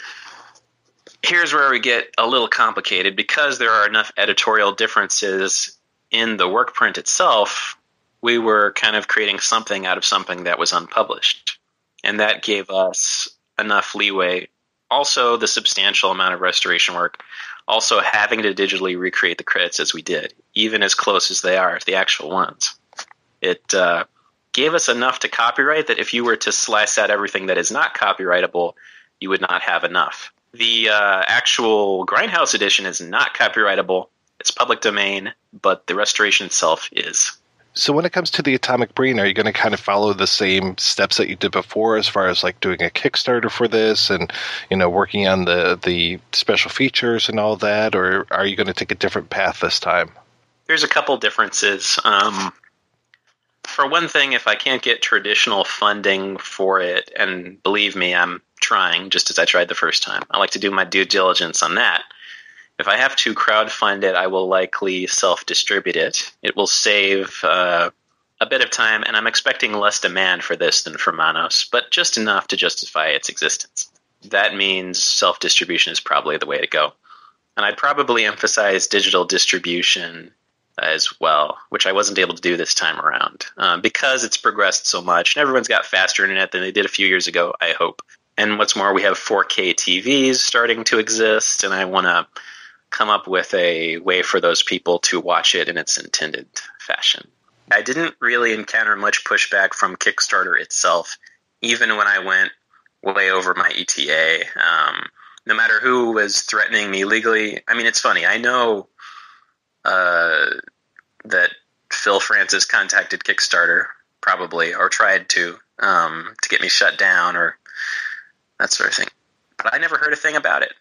[SPEAKER 8] here's where we get a little complicated. Because there are enough editorial differences in the work print itself, we were kind of creating something out of something that was unpublished. And that gave us enough leeway. Also, the substantial amount of restoration work. Also, having to digitally recreate the credits as we did, even as close as they are to the actual ones. It... Uh, gave us enough to copyright that if you were to slice out everything that is not copyrightable, you would not have enough. The uh, actual Grindhouse edition is not copyrightable. It's public domain, but the restoration itself is.
[SPEAKER 2] So when it comes to the Atomic Breen, are you going to kind of follow the same steps that you did before as far as like doing a Kickstarter for this and, you know, working on the, the special features and all that? Or are you going to take a different path this time?
[SPEAKER 8] There's a couple differences. Um, for one thing, if I can't get traditional funding for it, and believe me, I'm trying just as I tried the first time. I like to do my due diligence on that. If I have to crowdfund it, I will likely self-distribute it. It will save uh, a bit of time, and I'm expecting less demand for this than for Manos, but just enough to justify its existence. That means self-distribution is probably the way to go. And I'd probably emphasize digital distribution as well, which I wasn't able to do this time around. Um, because it's progressed so much, and everyone's got faster internet than they did a few years ago, I hope. And what's more, we have four K T Vs starting to exist, and I want to come up with a way for those people to watch it in its intended fashion. I didn't really encounter much pushback from Kickstarter itself, even when I went way over my E T A. Um, no matter who was threatening me legally, I mean, it's funny. I know uh, that Phil Francis contacted Kickstarter, probably, or tried to, um, to get me shut down or that sort of thing. But I never heard a thing about it.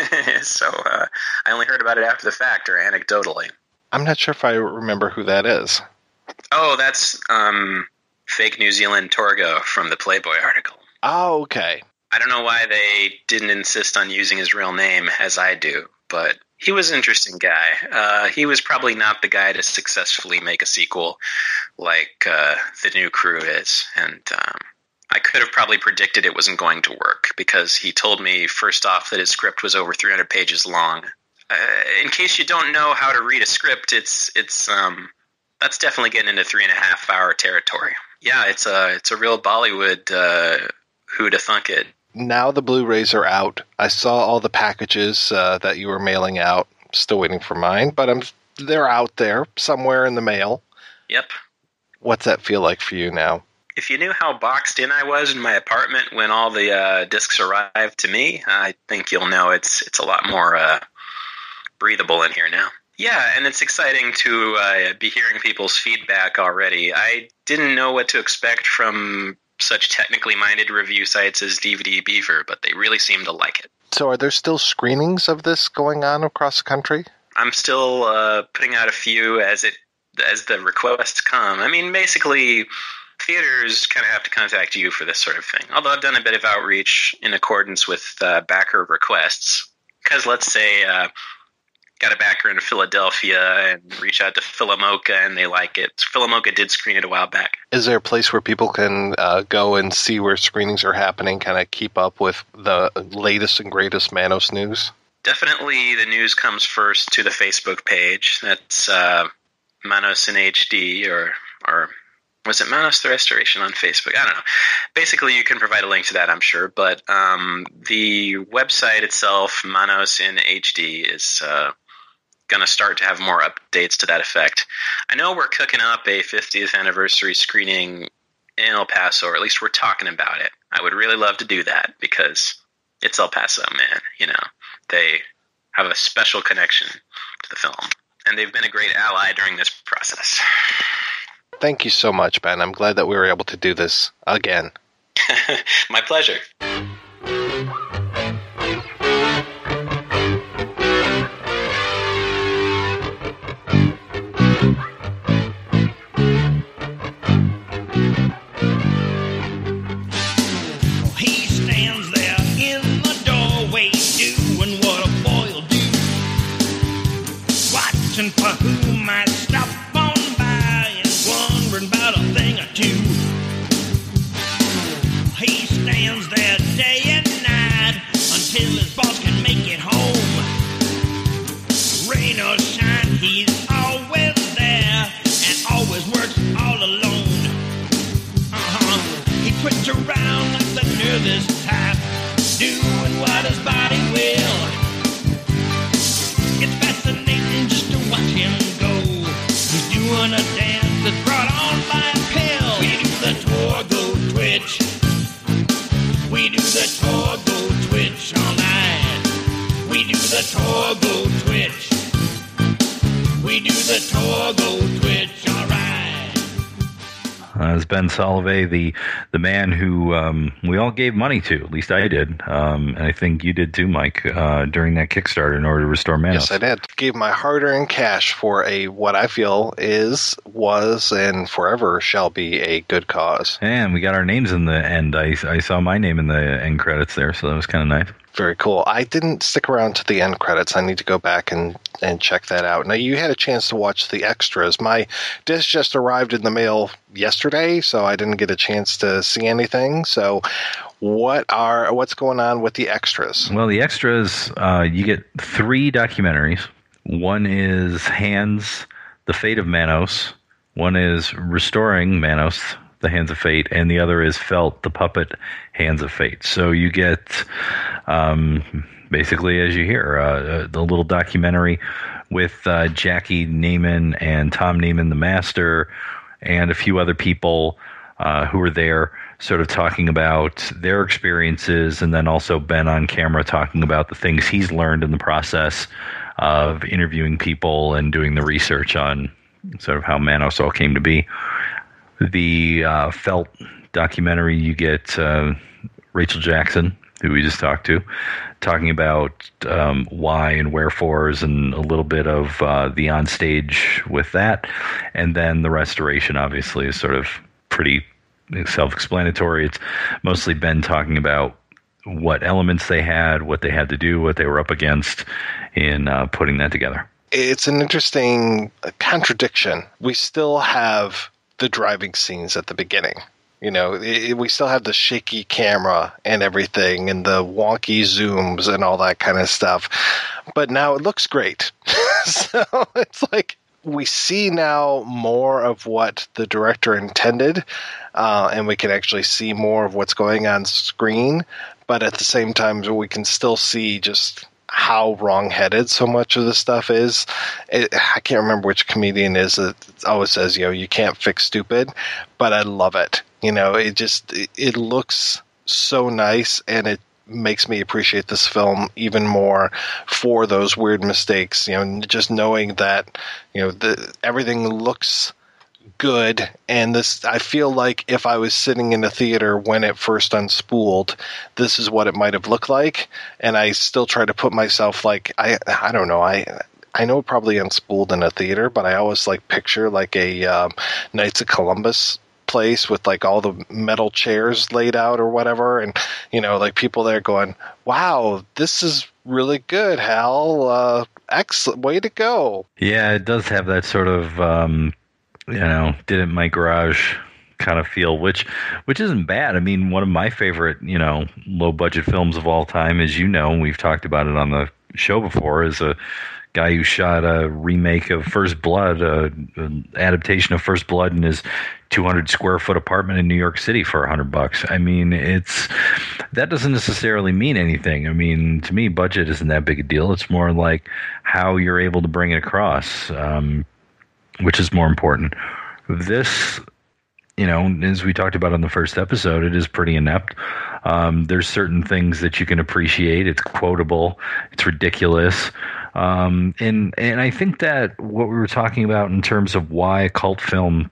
[SPEAKER 8] so uh, I only heard about it after the fact or anecdotally.
[SPEAKER 2] I'm not sure if I remember who that is.
[SPEAKER 8] Oh, that's um, fake New Zealand Torgo from the Playboy article.
[SPEAKER 2] Oh, okay.
[SPEAKER 8] I don't know why they didn't insist on using his real name as I do, but he was an interesting guy. Uh, he was probably not the guy to successfully make a sequel like uh, the new crew is. And um, I could have probably predicted it wasn't going to work because he told me first off that his script was over three hundred pages long. Uh, in case you don't know how to read a script, it's it's um that's definitely getting into three and a half hour territory. Yeah, it's a it's a real Bollywood uh, who'da thunk it.
[SPEAKER 2] Now the Blu-rays are out. I saw all the packages uh, that you were mailing out. Still waiting for mine, but I'm they're out there somewhere in the mail.
[SPEAKER 8] Yep.
[SPEAKER 2] What's that feel like for you now?
[SPEAKER 8] If you knew how boxed in I was in my apartment when all the uh, discs arrived to me, I think you'll know it's it's a lot more uh, breathable in here now. Yeah, and it's exciting to uh, be hearing people's feedback already. I didn't know what to expect from such technically minded review sites as D V D Beaver, but they really seem to like it.
[SPEAKER 2] So are there still screenings of this going on across the country?
[SPEAKER 8] I'm still uh, putting out a few as it as the requests come. I mean, basically, theaters kind of have to contact you for this sort of thing. Although I've done a bit of outreach in accordance with uh, backer requests. Because let's say uh, got a backer in Philadelphia and reach out to Philomoka and they like it. Philomoka did screen it a while back.
[SPEAKER 2] Is there a place where people can uh, go and see where screenings are happening, kind of keep up with the latest and greatest Manos news?
[SPEAKER 8] Definitely the news comes first to the Facebook page. That's uh, Manos in H D or or... Was it Manos the Restoration on Facebook? I don't know. Basically, you can provide a link to that, I'm sure. But um, the website itself, Manos in H D, is uh, going to start to have more updates to that effect. I know we're cooking up a fiftieth anniversary screening in El Paso, or at least we're talking about it. I would really love to do that because it's El Paso, man. You know, they have a special connection to the film, and they've been a great ally during this process.
[SPEAKER 2] Thank you so much, Ben. I'm glad that we were able to do this again.
[SPEAKER 8] My pleasure.
[SPEAKER 9] He stands there in the doorway doing what a boy'll do, watching for who might stop on wondering about a thing or two. He stands there day and night until his boss can make it home. Rain or shine, he's always there and always works all alone. Uh-huh. He twitches around like the nervous type, doing what his body will. It's fascinating just to watch him the Torgo Twitch. We do the Torgo Twitch, all right.
[SPEAKER 3] Uh, as Ben Solovey, the the man who um, we all gave money to, at least I did, um, and I think you did too, Mike, uh, during that Kickstarter in order to restore Manos.
[SPEAKER 2] Yes, I did. Gave my hard-earned cash for a what I feel is, was, and forever shall be a good cause.
[SPEAKER 3] And we got our names in the end. I, I saw my name in the end credits there, so that was kind of nice.
[SPEAKER 2] Very cool. I didn't stick around to the end credits. I need to go back and, and check that out. Now, you had a chance to watch the extras. My disc just arrived in the mail yesterday, so I didn't get a chance to see anything. So what are what's going on with the extras?
[SPEAKER 3] Well, the extras, uh, you get three documentaries. One is Hands, The Fate of Manos. One is Restoring Manos, The Hands of Fate, and the other is Felt, The Puppet, Hands of Fate. So you get, um, basically, as you hear, uh, the little documentary with uh, Jackie Neiman and Tom Neiman, the master, and a few other people uh, who were there sort of talking about their experiences, and then also Ben on camera talking about the things he's learned in the process of interviewing people and doing the research on sort of how Manos all came to be. The uh, Felt documentary, you get uh, Rachel Jackson, who we just talked to, talking about um, why and wherefores and a little bit of uh, the onstage with that. And then the restoration, obviously, is sort of pretty self-explanatory. It's mostly Ben talking about what elements they had, what they had to do, what they were up against in uh, putting that together.
[SPEAKER 2] It's an interesting contradiction. We still have the driving scenes at the beginning. You know, it, we still have the shaky camera and everything and the wonky zooms and all that kind of stuff. But now it looks great. So it's like we see now more of what the director intended, uh, and we can actually see more of what's going on screen. But at the same time, we can still see just how wrong-headed so much of this stuff is. It, I can't remember which comedian is it always says, you know, you can't fix stupid, but I love it. You know, it just, it, it looks so nice, and it makes me appreciate this film even more for those weird mistakes. You know, just knowing that, you know, the, everything looks good, and this, I feel like if I was sitting in a theater when it first unspooled, this is what it might have looked like. And I still try to put myself like, I I don't know, I I know it probably unspooled in a theater, but I always like picture like a um, Knights of Columbus place with like all the metal chairs laid out or whatever, and you know, like people there going, wow, this is really good, Hal, uh excellent, way to go.
[SPEAKER 3] Yeah, it does have that sort of um you know, did it in my garage kind of feel, which which isn't bad. I mean, one of my favorite, you know, low budget films of all time, as you know, and we've talked about it on the show before, is a guy who shot a remake of First Blood, uh, an adaptation of First Blood in his two hundred square foot apartment in New York City for a hundred bucks. I mean, it's, that doesn't necessarily mean anything. I mean, to me, budget isn't that big a deal. It's more like how you're able to bring it across, um, which is more important. This, you know, as we talked about on the first episode, it is pretty inept. Um, there's certain things that you can appreciate. It's quotable. It's ridiculous. Um, and, and I think that what we were talking about in terms of why a cult film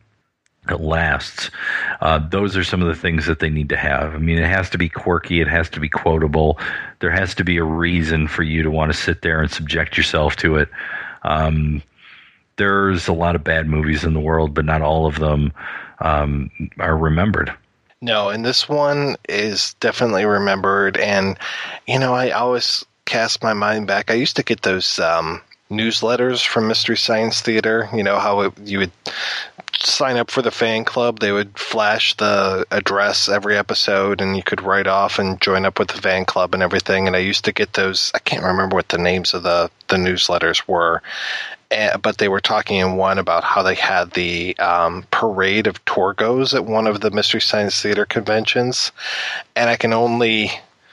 [SPEAKER 3] lasts, uh, those are some of the things that they need to have. I mean, it has to be quirky. It has to be quotable. There has to be a reason for you to want to sit there and subject yourself to it. Um, there's a lot of bad movies in the world, but not all of them um, are remembered.
[SPEAKER 2] No, and this one is definitely remembered. And, you know, I always cast my mind back. I used to get those um, newsletters from Mystery Science Theater. You know, how it, you would sign up for the fan club. They would flash the address every episode, and you could write off and join up with the fan club and everything. And I used to get those. I can't remember what the names of the, the newsletters were. But they were talking in one about how they had the um, parade of Torgos at one of the Mystery Science Theater conventions. And I can only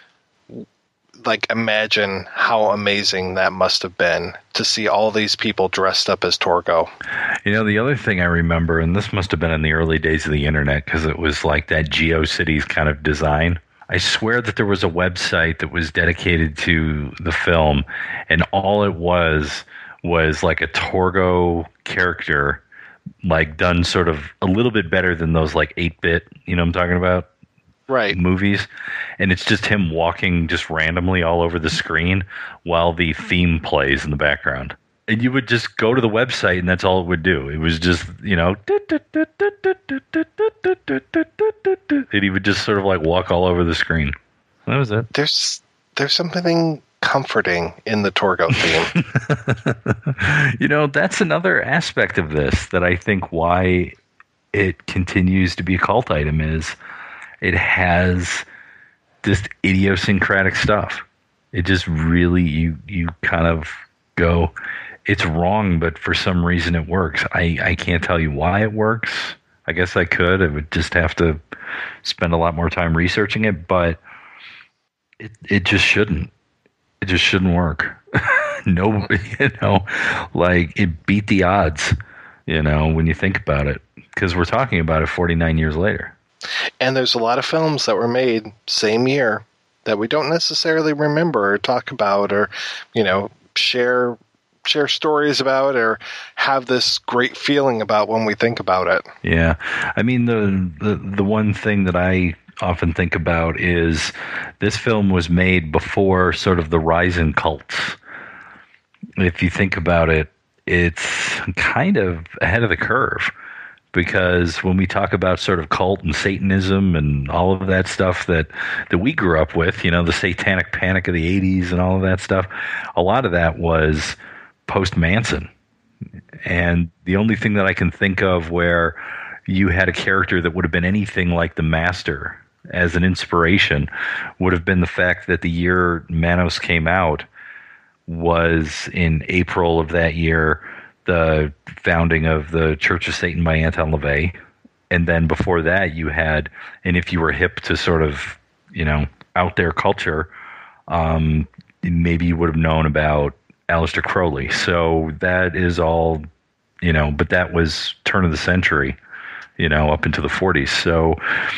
[SPEAKER 2] like imagine how amazing that must have been to see all these people dressed up as Torgo.
[SPEAKER 3] You know, the other thing I remember, and this must have been in the early days of the internet, because it was like that GeoCities kind of design. I swear that there was a website that was dedicated to the film, and all it was was like a Torgo character, like done sort of a little bit better than those like eight-bit, you know what I'm talking about?
[SPEAKER 2] Right.
[SPEAKER 3] Movies. And it's just him walking just randomly all over the screen while the theme plays in the background. And you would just go to the website and that's all it would do. It was just, you know, and he would just sort of like walk all over the screen. That was it.
[SPEAKER 2] There's there's something comforting in the Torgo theme.
[SPEAKER 3] You know, that's another aspect of this that I think why it continues to be a cult item is it has this idiosyncratic stuff. It just really, you you kind of go, it's wrong, but for some reason it works. I, I can't tell you why it works. I guess I could. I would just have to spend a lot more time researching it, but it it just shouldn't. It just shouldn't work. No, you know, like it beat the odds, you know, when you think about it, because we're talking about it forty-nine years later.
[SPEAKER 2] And there's a lot of films that were made same year that we don't necessarily remember or talk about or, you know, share share stories about or have this great feeling about when we think about it.
[SPEAKER 3] Yeah. I mean, the the, the one thing that I often think about is this film was made before sort of the rise in cults. If you think about it, it's kind of ahead of the curve. Because when we talk about sort of cult and Satanism and all of that stuff that, that we grew up with, you know, the satanic panic of the eighties and all of that stuff, a lot of that was post-Manson. And the only thing that I can think of where you had a character that would have been anything like the Master as an inspiration would have been the fact that the year Manos came out was in April of that year, the founding of the Church of Satan by Anton LaVey. And then before that, you had, and if you were hip to sort of, you know, out there culture, um, maybe you would have known about Aleister Crowley. So that is all, you know, but that was turn of the century, you know, up into the forties. So,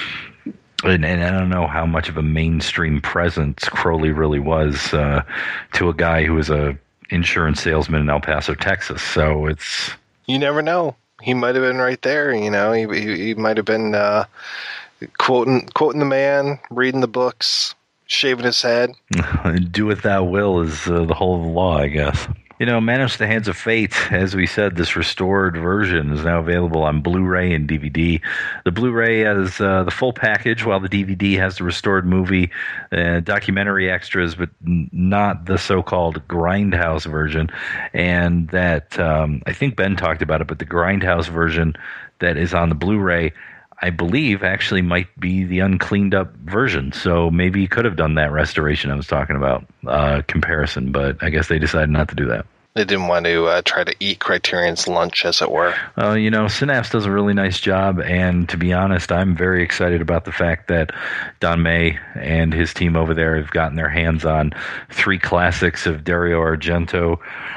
[SPEAKER 3] and, and I don't know how much of a mainstream presence Crowley really was uh, to a guy who was a insurance salesman in El Paso, Texas. So it's,
[SPEAKER 2] you never know. He might have been right there. You know, he he, he might have been uh, quoting quoting the man, reading the books, shaving his head.
[SPEAKER 3] Do what thou will is uh, the whole of the law, I guess. You know, Manos: The Hands of Fate, as we said, this restored version is now available on Blu-ray and D V D. The Blu-ray has uh, the full package, while the D V D has the restored movie, uh, documentary extras, but n- not the so-called Grindhouse version. And that, um, I think Ben talked about it, but the Grindhouse version that is on the Blu-ray, I believe, actually might be the uncleaned up version. So maybe he could have done that restoration I was talking about, uh, comparison, but I guess they decided not to do that.
[SPEAKER 2] They didn't want to uh, try to eat Criterion's lunch, as it were.
[SPEAKER 3] Uh, you know, Synapse does a really nice job, and to be honest, I'm very excited about the fact that Don May and his team over there have gotten their hands on three classics of Dario Argento,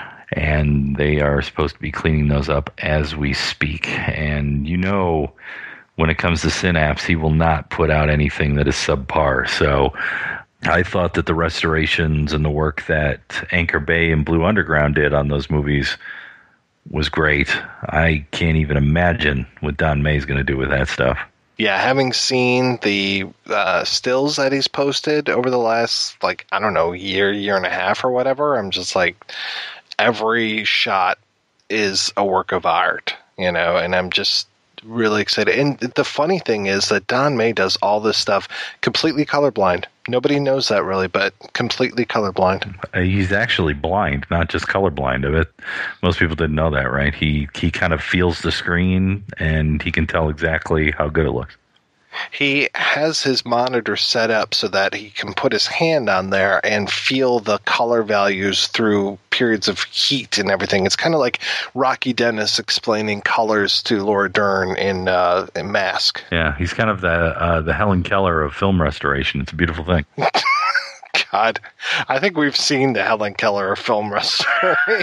[SPEAKER 3] and they are supposed to be cleaning those up as we speak. And you know, when it comes to Synapse, he will not put out anything that is subpar. So I thought that the restorations and the work that Anchor Bay and Blue Underground did on those movies was great. I can't even imagine what Don May's going to do with that stuff.
[SPEAKER 2] Yeah, having seen the uh, stills that he's posted over the last, like, I don't know, year, year and a half or whatever, I'm just like, every shot is a work of art, you know, and I'm just really excited. And the funny thing is that Don May does all this stuff completely colorblind. Nobody knows that really, but completely colorblind.
[SPEAKER 3] Uh, he's actually blind, not just colorblind of it. Most people didn't know that, right? He he kind of feels the screen and he can tell exactly how good it looks.
[SPEAKER 2] He has his monitor set up so that he can put his hand on there and feel the color values through periods of heat and everything. It's kind of like Rocky Dennis explaining colors to Laura Dern in, uh, in Mask.
[SPEAKER 3] Yeah, he's kind of the uh, the Helen Keller of film restoration. It's a beautiful thing.
[SPEAKER 2] God. I think we've seen the Helen Keller film restoration.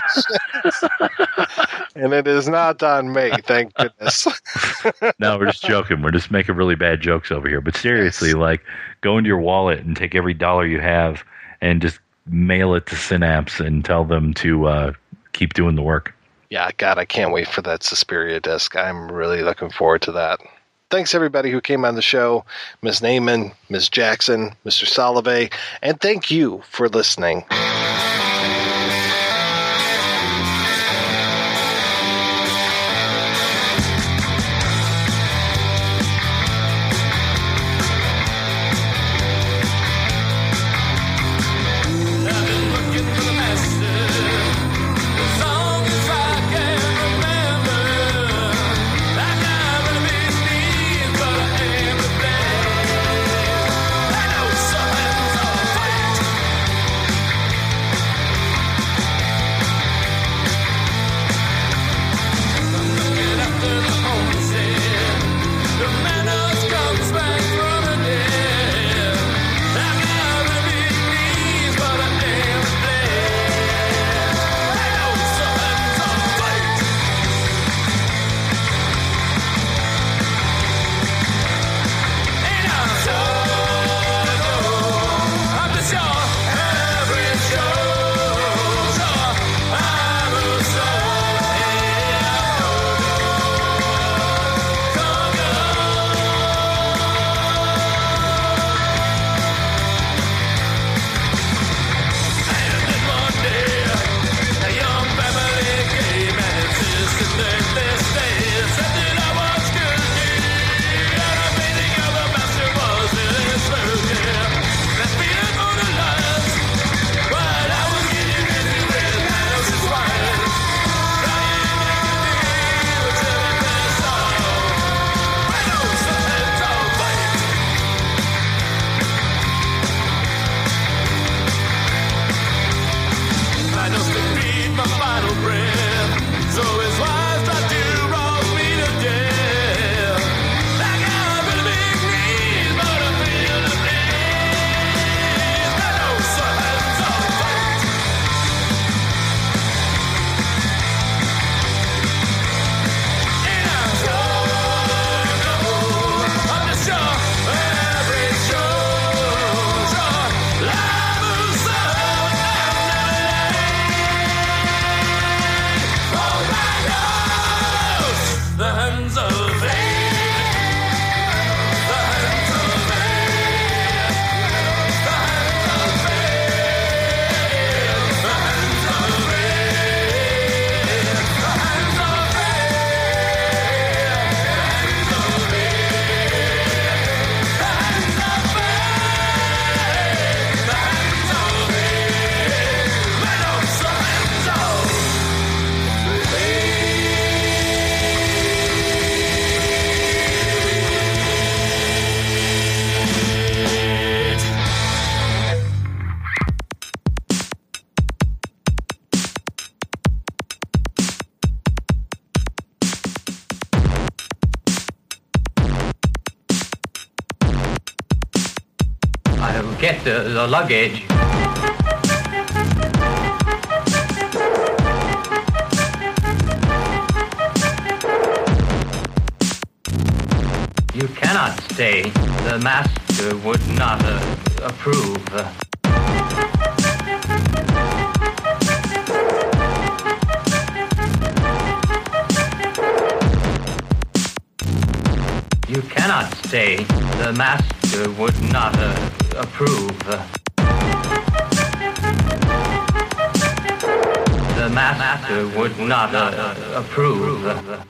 [SPEAKER 2] And it is not on me, thank goodness.
[SPEAKER 3] No, we're just joking. We're just making really bad jokes over here. But seriously, yes. like, go into your wallet and take every dollar you have and just mail it to Synapse and tell them to uh, keep doing the work.
[SPEAKER 2] Yeah, God, I can't wait for that Suspiria disc. I'm really looking forward to that. Thanks, everybody who came on the show. Miz Naiman, Miz Jackson, Mister Salovey, and thank you for listening.
[SPEAKER 10] Get the, the luggage. You cannot stay. The master would not uh, approve. You cannot stay. The master would not uh, approve. The master would not uh, approve.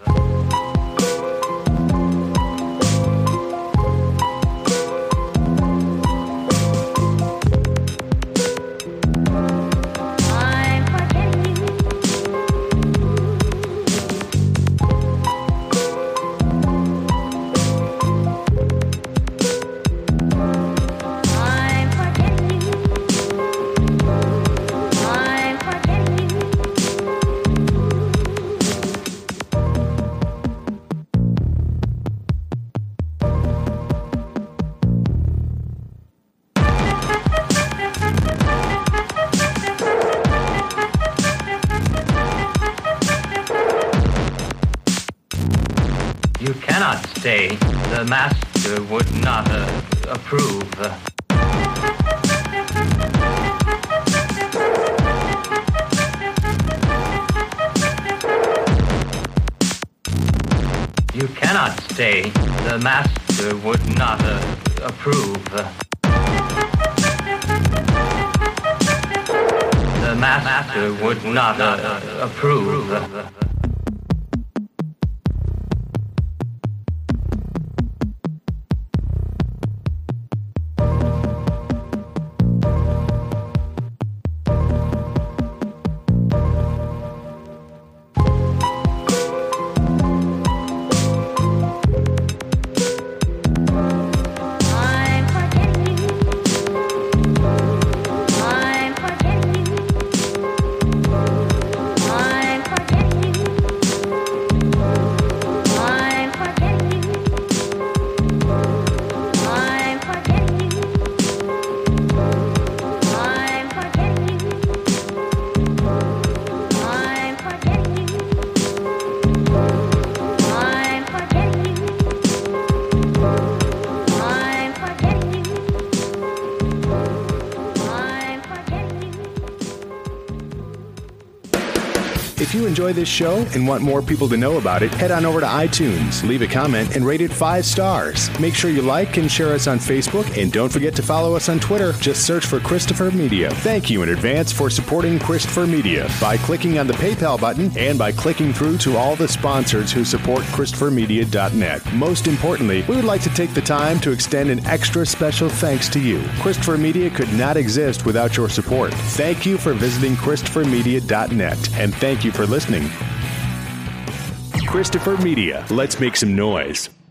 [SPEAKER 10] cannot stay. The master would not uh, approve. You cannot stay. The master would not uh, approve. The master would not uh, approve.
[SPEAKER 1] If you enjoy this show and want more people to know about it, head on over to iTunes, leave a comment, and rate it five stars. Make sure you like and share us on Facebook, and don't forget to follow us on Twitter. Just search for Christopher Media. Thank you in advance for supporting Christopher Media by clicking on the PayPal button and by clicking through to all the sponsors who support Christopher Media dot net. Most importantly, we would like to take the time to extend an extra special thanks to you. Christopher Media could not exist without your support. Thank you for visiting Christopher Media dot net, and thank you for listening. Christopher Media. Let's make some noise.